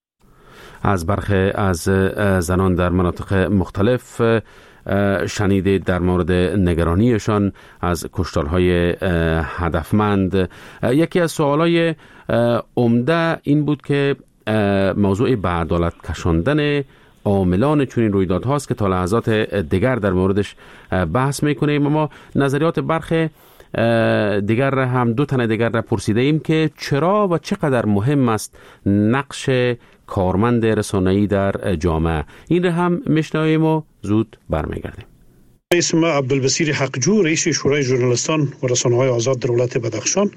از برخی از زنان در مناطق مختلف شنیده در مورد نگرانیشان از کشتارهای هدفمند. یکی از سوالای عمده این بود که موضوع به عدالت کشاندن عاملان چنین رویدادهاست که تا لحظات دیگر در موردش بحث میکنیم. اما نظریات برخی دیگر هم دو تن دیگر را پرسیده ایم که چرا و چقدر مهم است نقش کارمند رسانه‌ای در جامعه. این را هم میشنویم و زود برمیگردیم. اسم عبدالبصیر حقجو، رئیس شورای ژورنالیستان و رسانه‌های آزاد در ولایت بدخشان.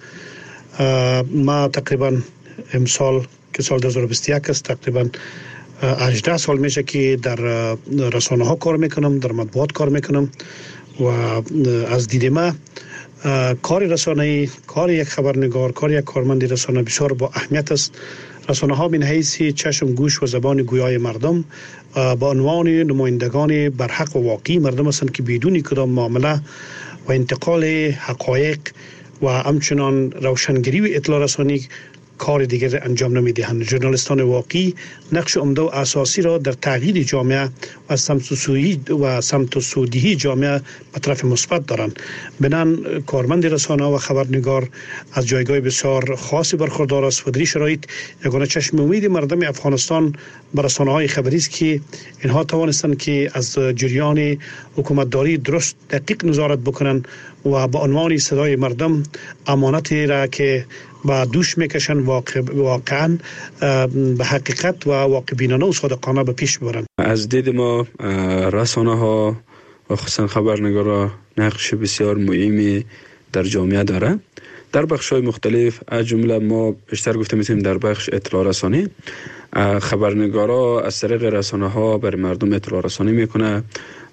ما تقریبا امسال که سال دو هزار و بیست و یک است، تقریبا هجده سال میشه که در رسانه ها کار میکنم، در مطبوعات کار میکنم و از دید ما کار رسانه‌ای، کار یک خبرنگار، کار یک کارمند رسانه بسیار با اهمیت است. رسانه ها من حیث چشم، گوش و زبان گویای مردم با عنوان نمایندگان برحق و واقعی مردم هستند که بدون کدام معامله و انتقال حقایق و همچنان روشنگری و اطلاع رسانی کار دیگر انجام نمیدهند. ژورنالیستان واقعی نقش عمده و اساسی را در تغییر جامعه و سمت سویی و سمت سودی جامعه به طرف مثبت دارند. بنان کارمند رسانه و خبرنگار از جایگاه بسیار خاصی برخوردار است و در این شرایط یگانه چشم امید مردم افغانستان بر رسانه‌های خبری است که اینها توانستند که از جریان حکومتداری درست دقیق نظارت بکنند و با عنوان صدای مردم امانتی را که با دوش میکشن واقع واقعا به حقیقت و واقع بینانه و صادقانه به پیش ببرن. از دید ما رسانه ها و خصوصا خبرنگارا نقش بسیار مهمی در جامعه داره در بخش های مختلف. از جمله ما بیشتر گفته میتونیم در بخش اطلاع رسانی، خبرنگارا از طریق رسانه ها بر مردم اطلاع رسانی میکنه،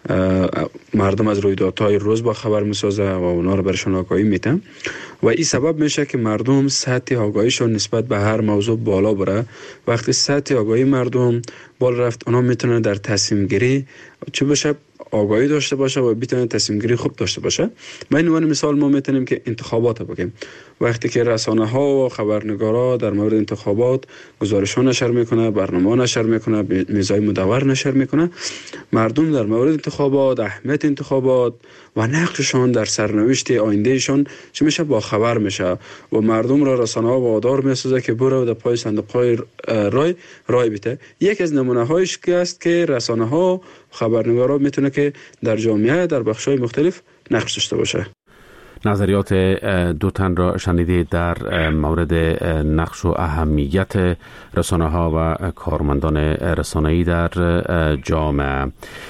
مردم از رویدادهای روز با خبر میسازه و اونا رو برشان آگاهی میده و این سبب میشه که مردم سطح آگاهیشون نسبت به هر موضوع بالا بره. وقتی سطح آگاهی مردم بالا رفت، اونا میتونن در تصمیم گیری چه بشه آگاهی داشته باشه و بتونه تصمیم گیری خوب داشته باشه. من عنوان مثال ما میتونیم که انتخابات بگیم. وقتی که رسانه ها و خبرنگارا در مورد انتخابات گزارش ها نشر میکنه، برنامه نشر میکنه، میزای مدور نشر میکنه، مردم در مورد انتخابات، اهمیت انتخابات و نقششان در سرنوشت آیندهشان چه میشه با خبر میشه و مردم را رسانه ها وادار میسازه که برو در پای صندوق های رای رای بده. یک از نمونه هایش که است که رسانه ها خبرنگارا میتونه که در جامعه در بخش‌های مختلف نقش داشته باشه. نظریات دو تن را شنیدید در مورد نقش و اهمیت رسانه ها و کارمندان رسانه‌ای در جامعه.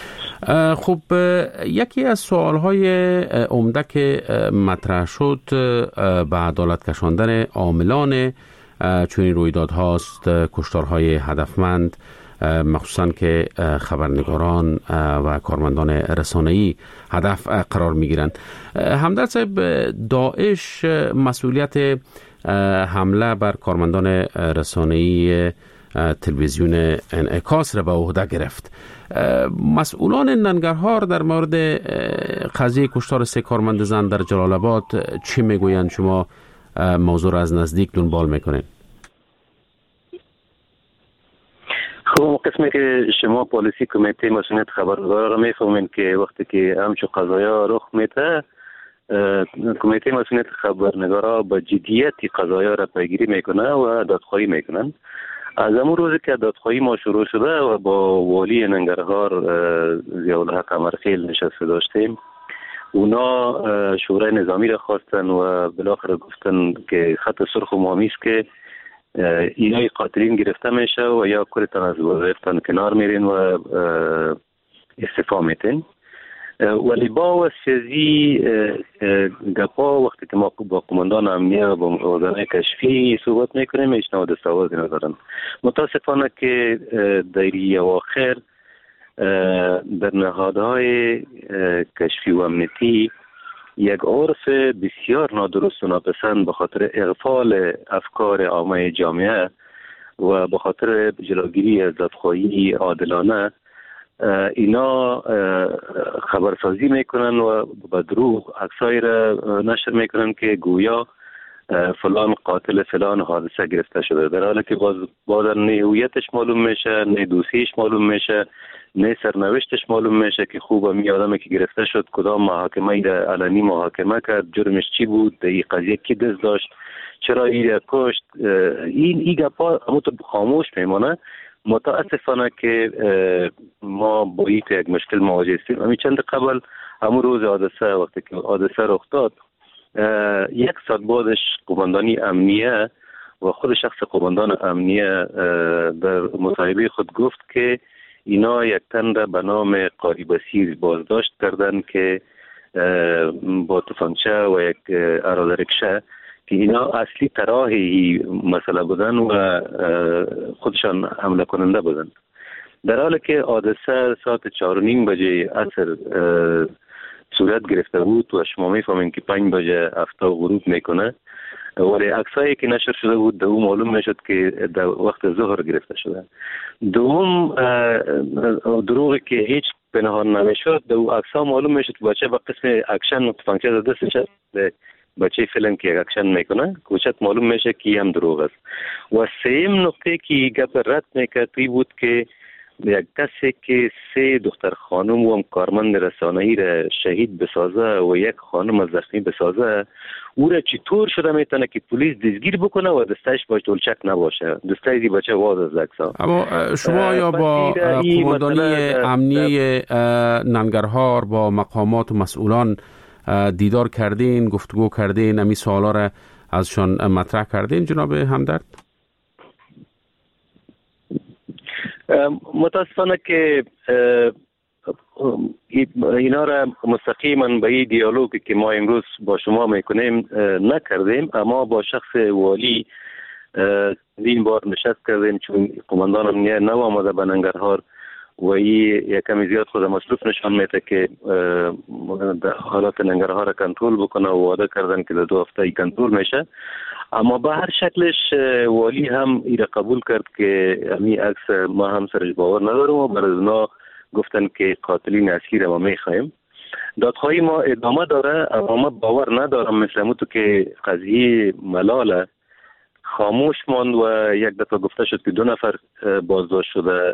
خب یکی از سوال‌های عمده که مطرح شد به عدالت کشاندن عاملان چنین رویدادهاست، کشتارهای هدفمند، مخصوصاً که خبرنگاران و کارمندان رسانه‌ای هدف قرار می‌گیرند. همدرد صاحب، داعش مسئولیت حمله بر کارمندان رسانه‌ای تلویزیون انعکاس را به عهده گرفت. مسئولان ننگرهار در مورد قضیه کشتار سه کارمند زن در جلال آباد چی میگویند؟ شما موضوع را از نزدیک دنبال میکنین. خب قسمی که شما پالیسی کمیته مسئولیت خبرنگارا را میفهمین که وقتی که همچو قضایا رخ میده، کمیته مسئولیت خبرنگارا با جدیت قضایا را پیگیری میکنه و دادخواهی میکنن. از همون روزی که دادخواهی ما شروع شده و با والی ننگرهار ضیاءالحق قمرخیل نشسته داشتیم، اونا شورای نظامی را خواستن و بالاخره گفتن که خط سرخ و مهمی است که اینای قاتلین گرفته میشه و یا کلتان از وظیفتان کنار میرین و استعفا میتین. ولی با وسیزی گپا وقتی که ما با قماندان امنیه و با وزرای کشفی صحبت میکنیم هیچ نوع دستاوردی ندارن. متاسفانه که در اواخر در نهادهای کشفی و امنیتی یک عرف بسیار نادرست و ناپسند به خاطر اغفال افکار عامه جامعه و به خاطر جلوگیری از دادخواهی عادلانه اینا خبرسازی میکنن و با دروغ عکسایی را نشر میکنن که گویا فلان قاتل فلان حادثه گرفته شده، در حالی که باز باز نه هویتش معلوم میشه، نه دوسیش معلوم میشه، نه سرنوشتش معلوم میشه که خوب می آدمی که گرفته شد کدام محاکمه را علنی محاکمه کرد، جرمش چی بود، این قضیه کی دست داشت، چرا این کشت. این این گپا همونطور خاموش میمونه. متاسفانه که ما با این یک مشکل مواجه هستیم. همین چند قبل همون روز حادثه وقتی که حادثه رخ داد یک ساعت بعدش قماندانی امنیه و خود شخص قماندان امنیه در مصاحبه خود گفت که اینا یک تن را به نام قاری بصیر بازداشت کردن که با تفنگچه و یک ارادرکشه که اینا اصلی طراح این مسئله بودن و خودشان حمله کننده بودن. در حالی که حادثه ساعت چهار و نیم بجه عصر صورت گرفته بود و شما میفهمین که پنج بجه افتا غروب میکنه، ولی عکسایی که نشر شده بود دوم معلوم میشد که در وقت ظهر گرفته شده. دوم دروغی که هیچ پنهان نمیشد، دو عکس‌ها معلوم میشد بچه با قسم اکشن تفنگچه زده دستش بچه فیلم که اکشن میکنه کوچت معلوم میشه که هم دروغ است. و سیم نقطه که گپ رد میکرد بود که یک کسی که سه دختر خانم و هم کارمند رسانه‌ای را شهید بسازه و یک خانم از زخمی بسازه، او را چطور شده میتونه که پلیس دستگیر بکنه و دستش باش دولچک نباشه؟ دستای دی بچه واز از عکس‌ها. اما شما یا با قماندانی امنیه ننگرهار با مقامات و مسئولان دیدار کردین، گفتگو کردین، امی سوالا را ازشان مطرح کردین جناب همدرد؟ متاسفانه که اینا را مستقیما به این دیالوگی که ما امروز با شما میکنیم نکردیم، اما با شخص والی این بار نشست کردیم چون قماندان امنیه نو آمده به ننگرهار و این یکمی زیاد خود مصروف نشان میده که حالات ننگرهار را کنترل بکنه و وعده کردن که در دو هفته ای کنترل میشه. اما به هر شکلش والی هم ای را قبول کرد که امی عکس ما هم سرش باور ندارم و برای اونا گفتن که قاتلین اصلی را ما میخوایم. دادخواهی ما ادامه داره، اما ما باور ندارم مثل همون تو که قضیه ملاله خاموش ماند و یک دفعه گفته شد که دو نفر بازداشت شده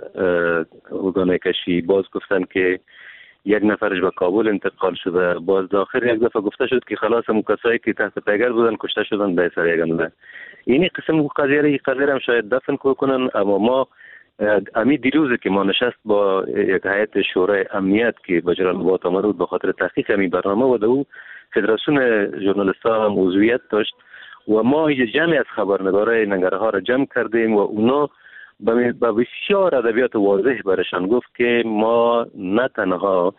ارگان کشفی، باز گفتن که یک نفرش به کابل انتقال شده، باز داخل یک دفعه گفته شد که خلاص هم کسایی که تحت پیگر بودن کشته شدن به سر یگنده. اینی قسم قضیه را این قضیه هم شاید دفن کنن، اما ما امی دیروزه که ما نشست با یک هیئت شورای امنیت که به جلال آباد آمده بود به خاطر تحقیق امی برنامه و دو فدراسیون ژورنالیست‌ها هم عضویت داشت و ما جمعی از خبرنگارای ننگرهار را جمع کردیم و اونا با بسیار ادبیات واضح برشان گفت که ما نه تنها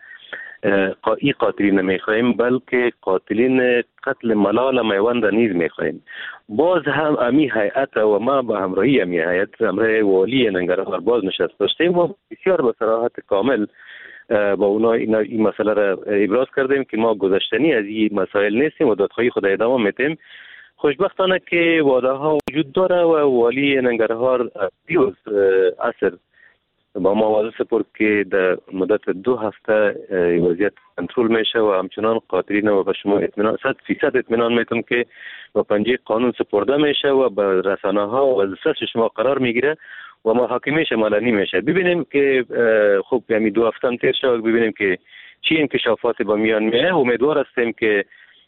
این قاتلین نمیخواهیم بلکه قاتلین قتل ملال میوند نیز میخواهیم. باز هم امی هیئت و ما با همراهی امی هیئت همراه والی ننگرهار باز نشست داشتیم و بسیار با صراحت کامل با اونا این مسئله را ابراز کردیم که ما گذشتنی از این مسائل نیستیم و دادخواهی خود ادامه میتیم. خوشبختانه که وعده ها وجود داره و والی ننگرهار دیوز عصر با ما وعده سپرد که در مدت دو هفته وضعیت کنترل میشه و همچنان قاتلین و به شما اطمینان صد فیصد اطمینان میتونم که با پنجه قانون سپرده میشه و به رسانه ها و دسترس شما قرار میگیره و محاکمه شمالانی میشه. ببینیم که خوب یعنی دو هفته هم تیر شد، ببینیم که چی انکشافات با میان میه. امیدوار هستیم که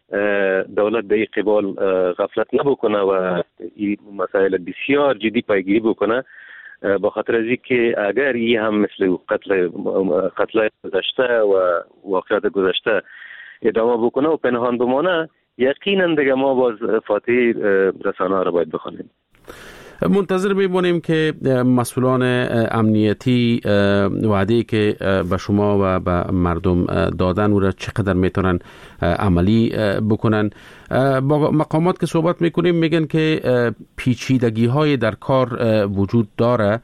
دولت در این قبال غفلت نبکنه و این مسائل بسیار جدی پیگیری بکنه، با خاطر از که اگر این هم مثل قتل قتل گذشته و واقعات گذشته ادامه بکنه و پنهان بمانه، یقینا دیگه ما باز فاتحه رسانه را باید بخونیم. منتظر میمونیم که مسئولان امنیتی وعده که به شما و به مردم دادن او را چقدر میتونن عملی بکنن. با مقامات که صحبت میکنیم میگن که پیچیدگی های در کار وجود داره.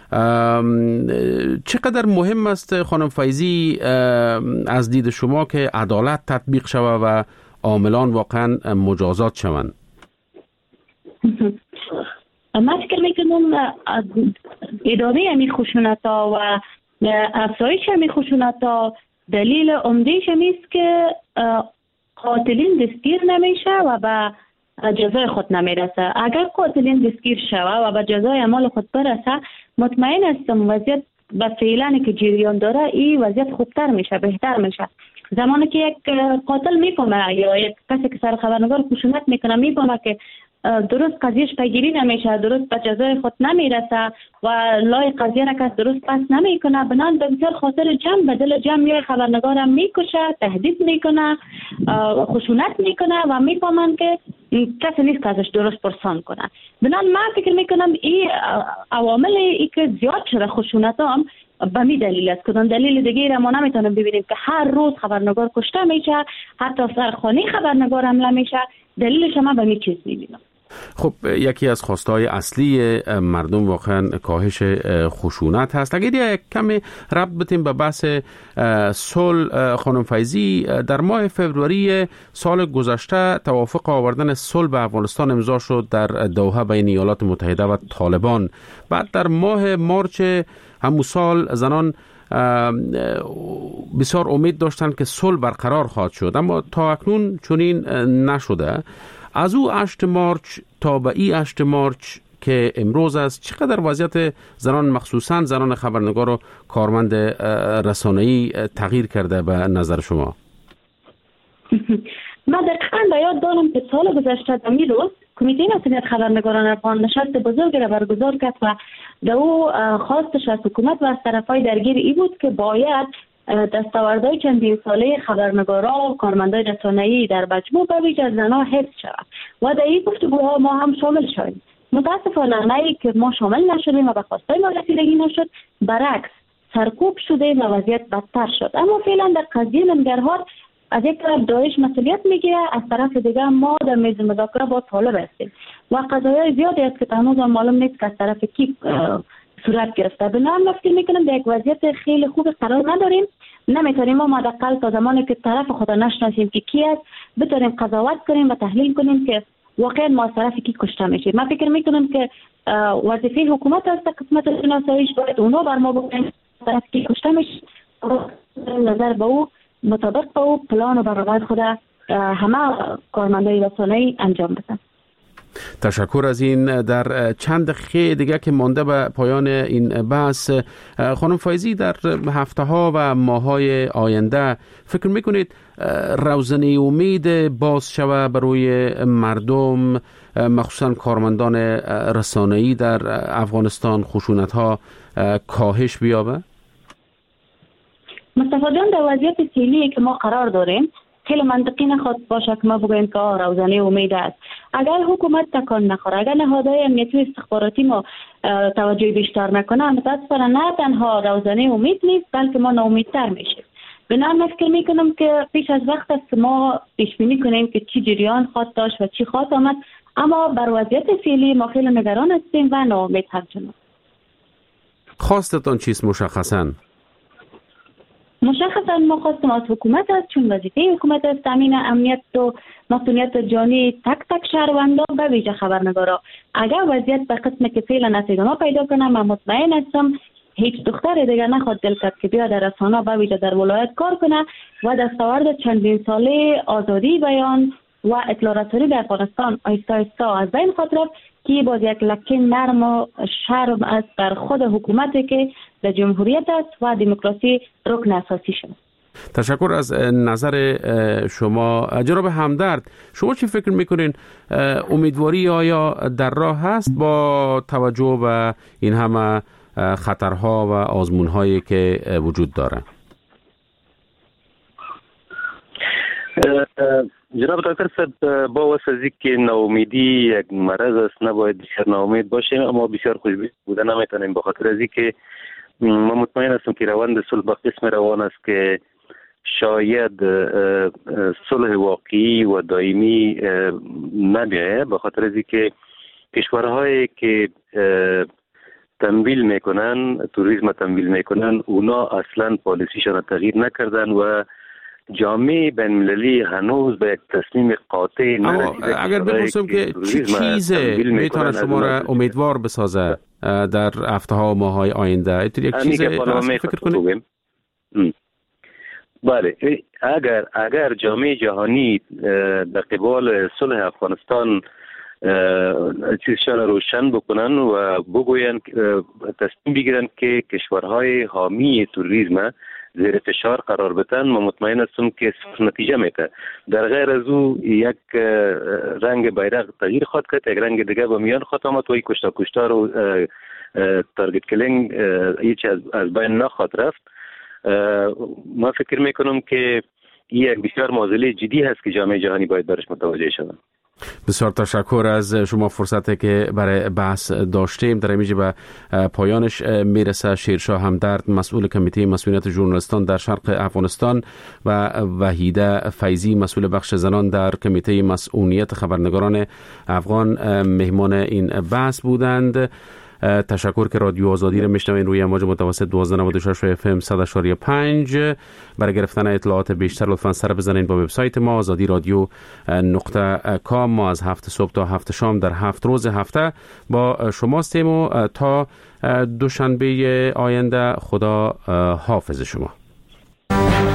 چقدر مهم است خانم فیضی از دید شما که عدالت تطبیق شود و عاملان واقعا مجازات شوند؟ من فکر میکنم ادامه امی خشونت ها و افزایش امی خشونت ها دلیل عمدهش است که قاتلین دستگیر نمیشه و به جزای خود نمیرسه. اگر قاتلین دستگیر شوه و به جزای اعمال خود برسه، مطمئن هستم وضعیت به فعلا که جریان داره این وضعیت خوبتر میشه، بهتر میشه. زمانی که یک قاتل میفهمه یا یک کسی که سر خبرنگار خشونت میکنه میفهمه که درست قضیهش پیگیری نمیشه، درست به جزای خود نمیرسه و لای قضیه را کس درست پس نمیکنه، بنان به بسیار خاطر جمع به دل جمع خبرنگارم میکشه، تهدید میکنه، خشونت میکنه و میفهمن که کسی نیست که ازش درست پرسان کنه. بنان من فکر میکنم این عوامل ای که زیاد شده خشونت هم به می دلیل است. کدام دلیل دیگه را ما نمیتونیم ببینیم که هر روز خبرنگار کشته میشه، حتی سر خانه خبرنگار حمله میشه. دلیلش ما به می چیز میبینم. خب یکی از خواستهای اصلی مردم واقعا کاهش خشونت هست. اگر یک کمی ربط بتیم به بحث صلح، خانم فیضی، در ماه فوریه سال گذشته توافق آوردن صلح به افغانستان امضا شد در دوحه بین ایالات متحده و طالبان. بعد در ماه مارچ همون سال زنان بسیار امید داشتند که صلح برقرار خواهد شد، اما تا اکنون چنین نشده. از او هشتم مارچ تا به این هشتم مارچ که امروز است، چقدر وضعیت زنان مخصوصا زنان خبرنگار و کارمند رسانه‌ای تغییر کرده به نظر شما؟ من دقیقاً به یاد دارم که سال گذشته در این روز کمیته مسئولیت خبرنگاران افغان نشست بزرگی را برگزار کرد و در او خواستش از حکومت و از طرفای درگیر ای بود که باید دستاوردهای چندین ساله خبرنگاران و کارمندای رسانه‌ای در مجموع به ویژه زنان حفظ شود و در این گفتگوها ما هم شامل شدیم. متاسفانه نه که ما شامل نشدیم و به خواستای ما رسیدگی نشد، برعکس سرکوب شده و وضعیت بدتر شد. اما فعلا در قضیه ننگرهار از یک طرف داعش مسئولیت میگیره، از طرف دیگه ما در میز مذاکره با طالب هستیم و قضایای زیادی است که هنوز معلوم نیست که از طرف کی صورت گرفته. بنابراین من فکر میکنم در یک وضعیت خیلی خوب قرار نداریم. نمیتونیم ما حداقل تا زمانی که طرف خود نشناسیم که کی است بتونیم قضاوت کنیم و تحلیل کنیم که واقعا ما از طرف کی کشته میشیم. من فکر میکنم که وظیفه حکومت است قسمت شناساییش باید اونا بر ما بگن طرف کی کشته میشه، نظر به او مطابق با او پلان و برنامه خود همه کارمندای رسانه‌ای انجام بدن. تشکر از این. در چند دقیقه دیگه که مانده به پایان این بحث، خانم فیضی، در هفته ها و ماه های آینده فکر میکنید روزنه امید باز شود برای مردم، مخصوصا کارمندان رسانه‌ای در افغانستان، خشونت ها کاهش بیابه؟ مصطفی جان، در وضعیت فعلی که ما قرار داریم خیلی منطقی نخواد باشه که ما بگوییم که روزنه امید است. اگر حکومت تکان نخوره، اگر نهادهای امنیتی و استخباراتی ما توجه بیشتر نکنه، متاسفانه نه تنها روزنه امید نیست بلکه ما ناامیدتر میشیم. بنابراین فکر میکنم که پیش از وقت است ما پیش بینی کنیم که چی جریان خواهد داشت و چی خواهد آمد، اما بر وضعیت فعلی ما خیلی نگران هستیم و ناامید همچنان. خواستتان چیست مشخصاً؟ مشخصا ما خواستم از حکومت است، چون وظیفه حکومت است تامین امنیت و مسئولیت جانی تک تک شهروندان به ویژه خبرنگارا. اگر وضعیت به قسمی که فعلا ادامه پیدا کنه، من مطمئن هستم هیچ دختر دیگر نخواد دل کرد که بیاد در رسانه به ویژه در ولایت کار کنه و دستاورد چندین ساله آزادی بیان و اطلاع رسانی در افغانستان آیسته آیسته از بین خواهد رفت که باز یک لکه نرم و شرم است در خود حکومتی که در جمهوریت است و دموکراسی رکن اساسی شده. تشکر از نظر شما. جناب همدرد، شما چی فکر میکنین؟ امیدواری آیا در راه هست با توجه به این همه خطرها و آزمونهایی که وجود داره؟ جناب دکتر صاحب، با واسه که ناامیدی یک مرض است، نباید بسیار ناامید باشیم، اما بسیار خوشبین بودن نمیتونیم، به خاطر از که ما مطمئن هستم که روند صلح به قسم روان است که شاید صلح واقعی و دائمی نمیایه، به خاطر از که کشورهایی که تمویل میکنن، توریسم تمویل میکنن، اونا اصلا پالیسیشان تغییر نکردن و جامعه بین‌المللی هنوز به یک تصمیم قاطع نرسیده. اگر بپرسم که چی چیزه میتونه شما را امیدوار بسازه در هفته ها و ماه های آینده؟ یک چیز فکر کنید؟ بله، اگر اگر جامعه جهانی در قبال صلح افغانستان چیزشان روشن بکنن و بگوین، تصمیم بگیرن که کشورهای حامی تروریسم زیر فشار قرار بدن، ما مطمئن هستم که نتیجه میده. در غیر از او یک رنگ بیرق تغییر خواهد کرد، یک رنگ دیگه به میان خواهد آمد و این کشتا کشتا رو تارگت کلینگ هیچ از, از بین نخواهد رفت. ما فکر میکنم که این یک بسیار معضله جدی هست که جامعه جهانی باید برش متوجه شود. بسیار تشکر از شما. فرصتی که برای بحث داشتیم در اینجا به پایانش میرسه. شیرشاه همدرد، مسئول کمیته مسئولیت ژورنالیستان در شرق افغانستان و وحیده فیضی، مسئول بخش زنان در کمیته مسئولیت خبرنگاران افغان مهمان این بحث بودند. تشکر که رادیو آزادی را میشنوین روی امواج متوسط دوازده ممیز و شش اف ام صد و پنج. برای گرفتن اطلاعات بیشتر لطفاً سر بزنین با وبسایت ما آزادی رادیو نقطه کام. ما از هفت صبح تا هفت شام در هفت روز هفته با شما هستیم و تا دوشنبه آینده خدا حافظ شما.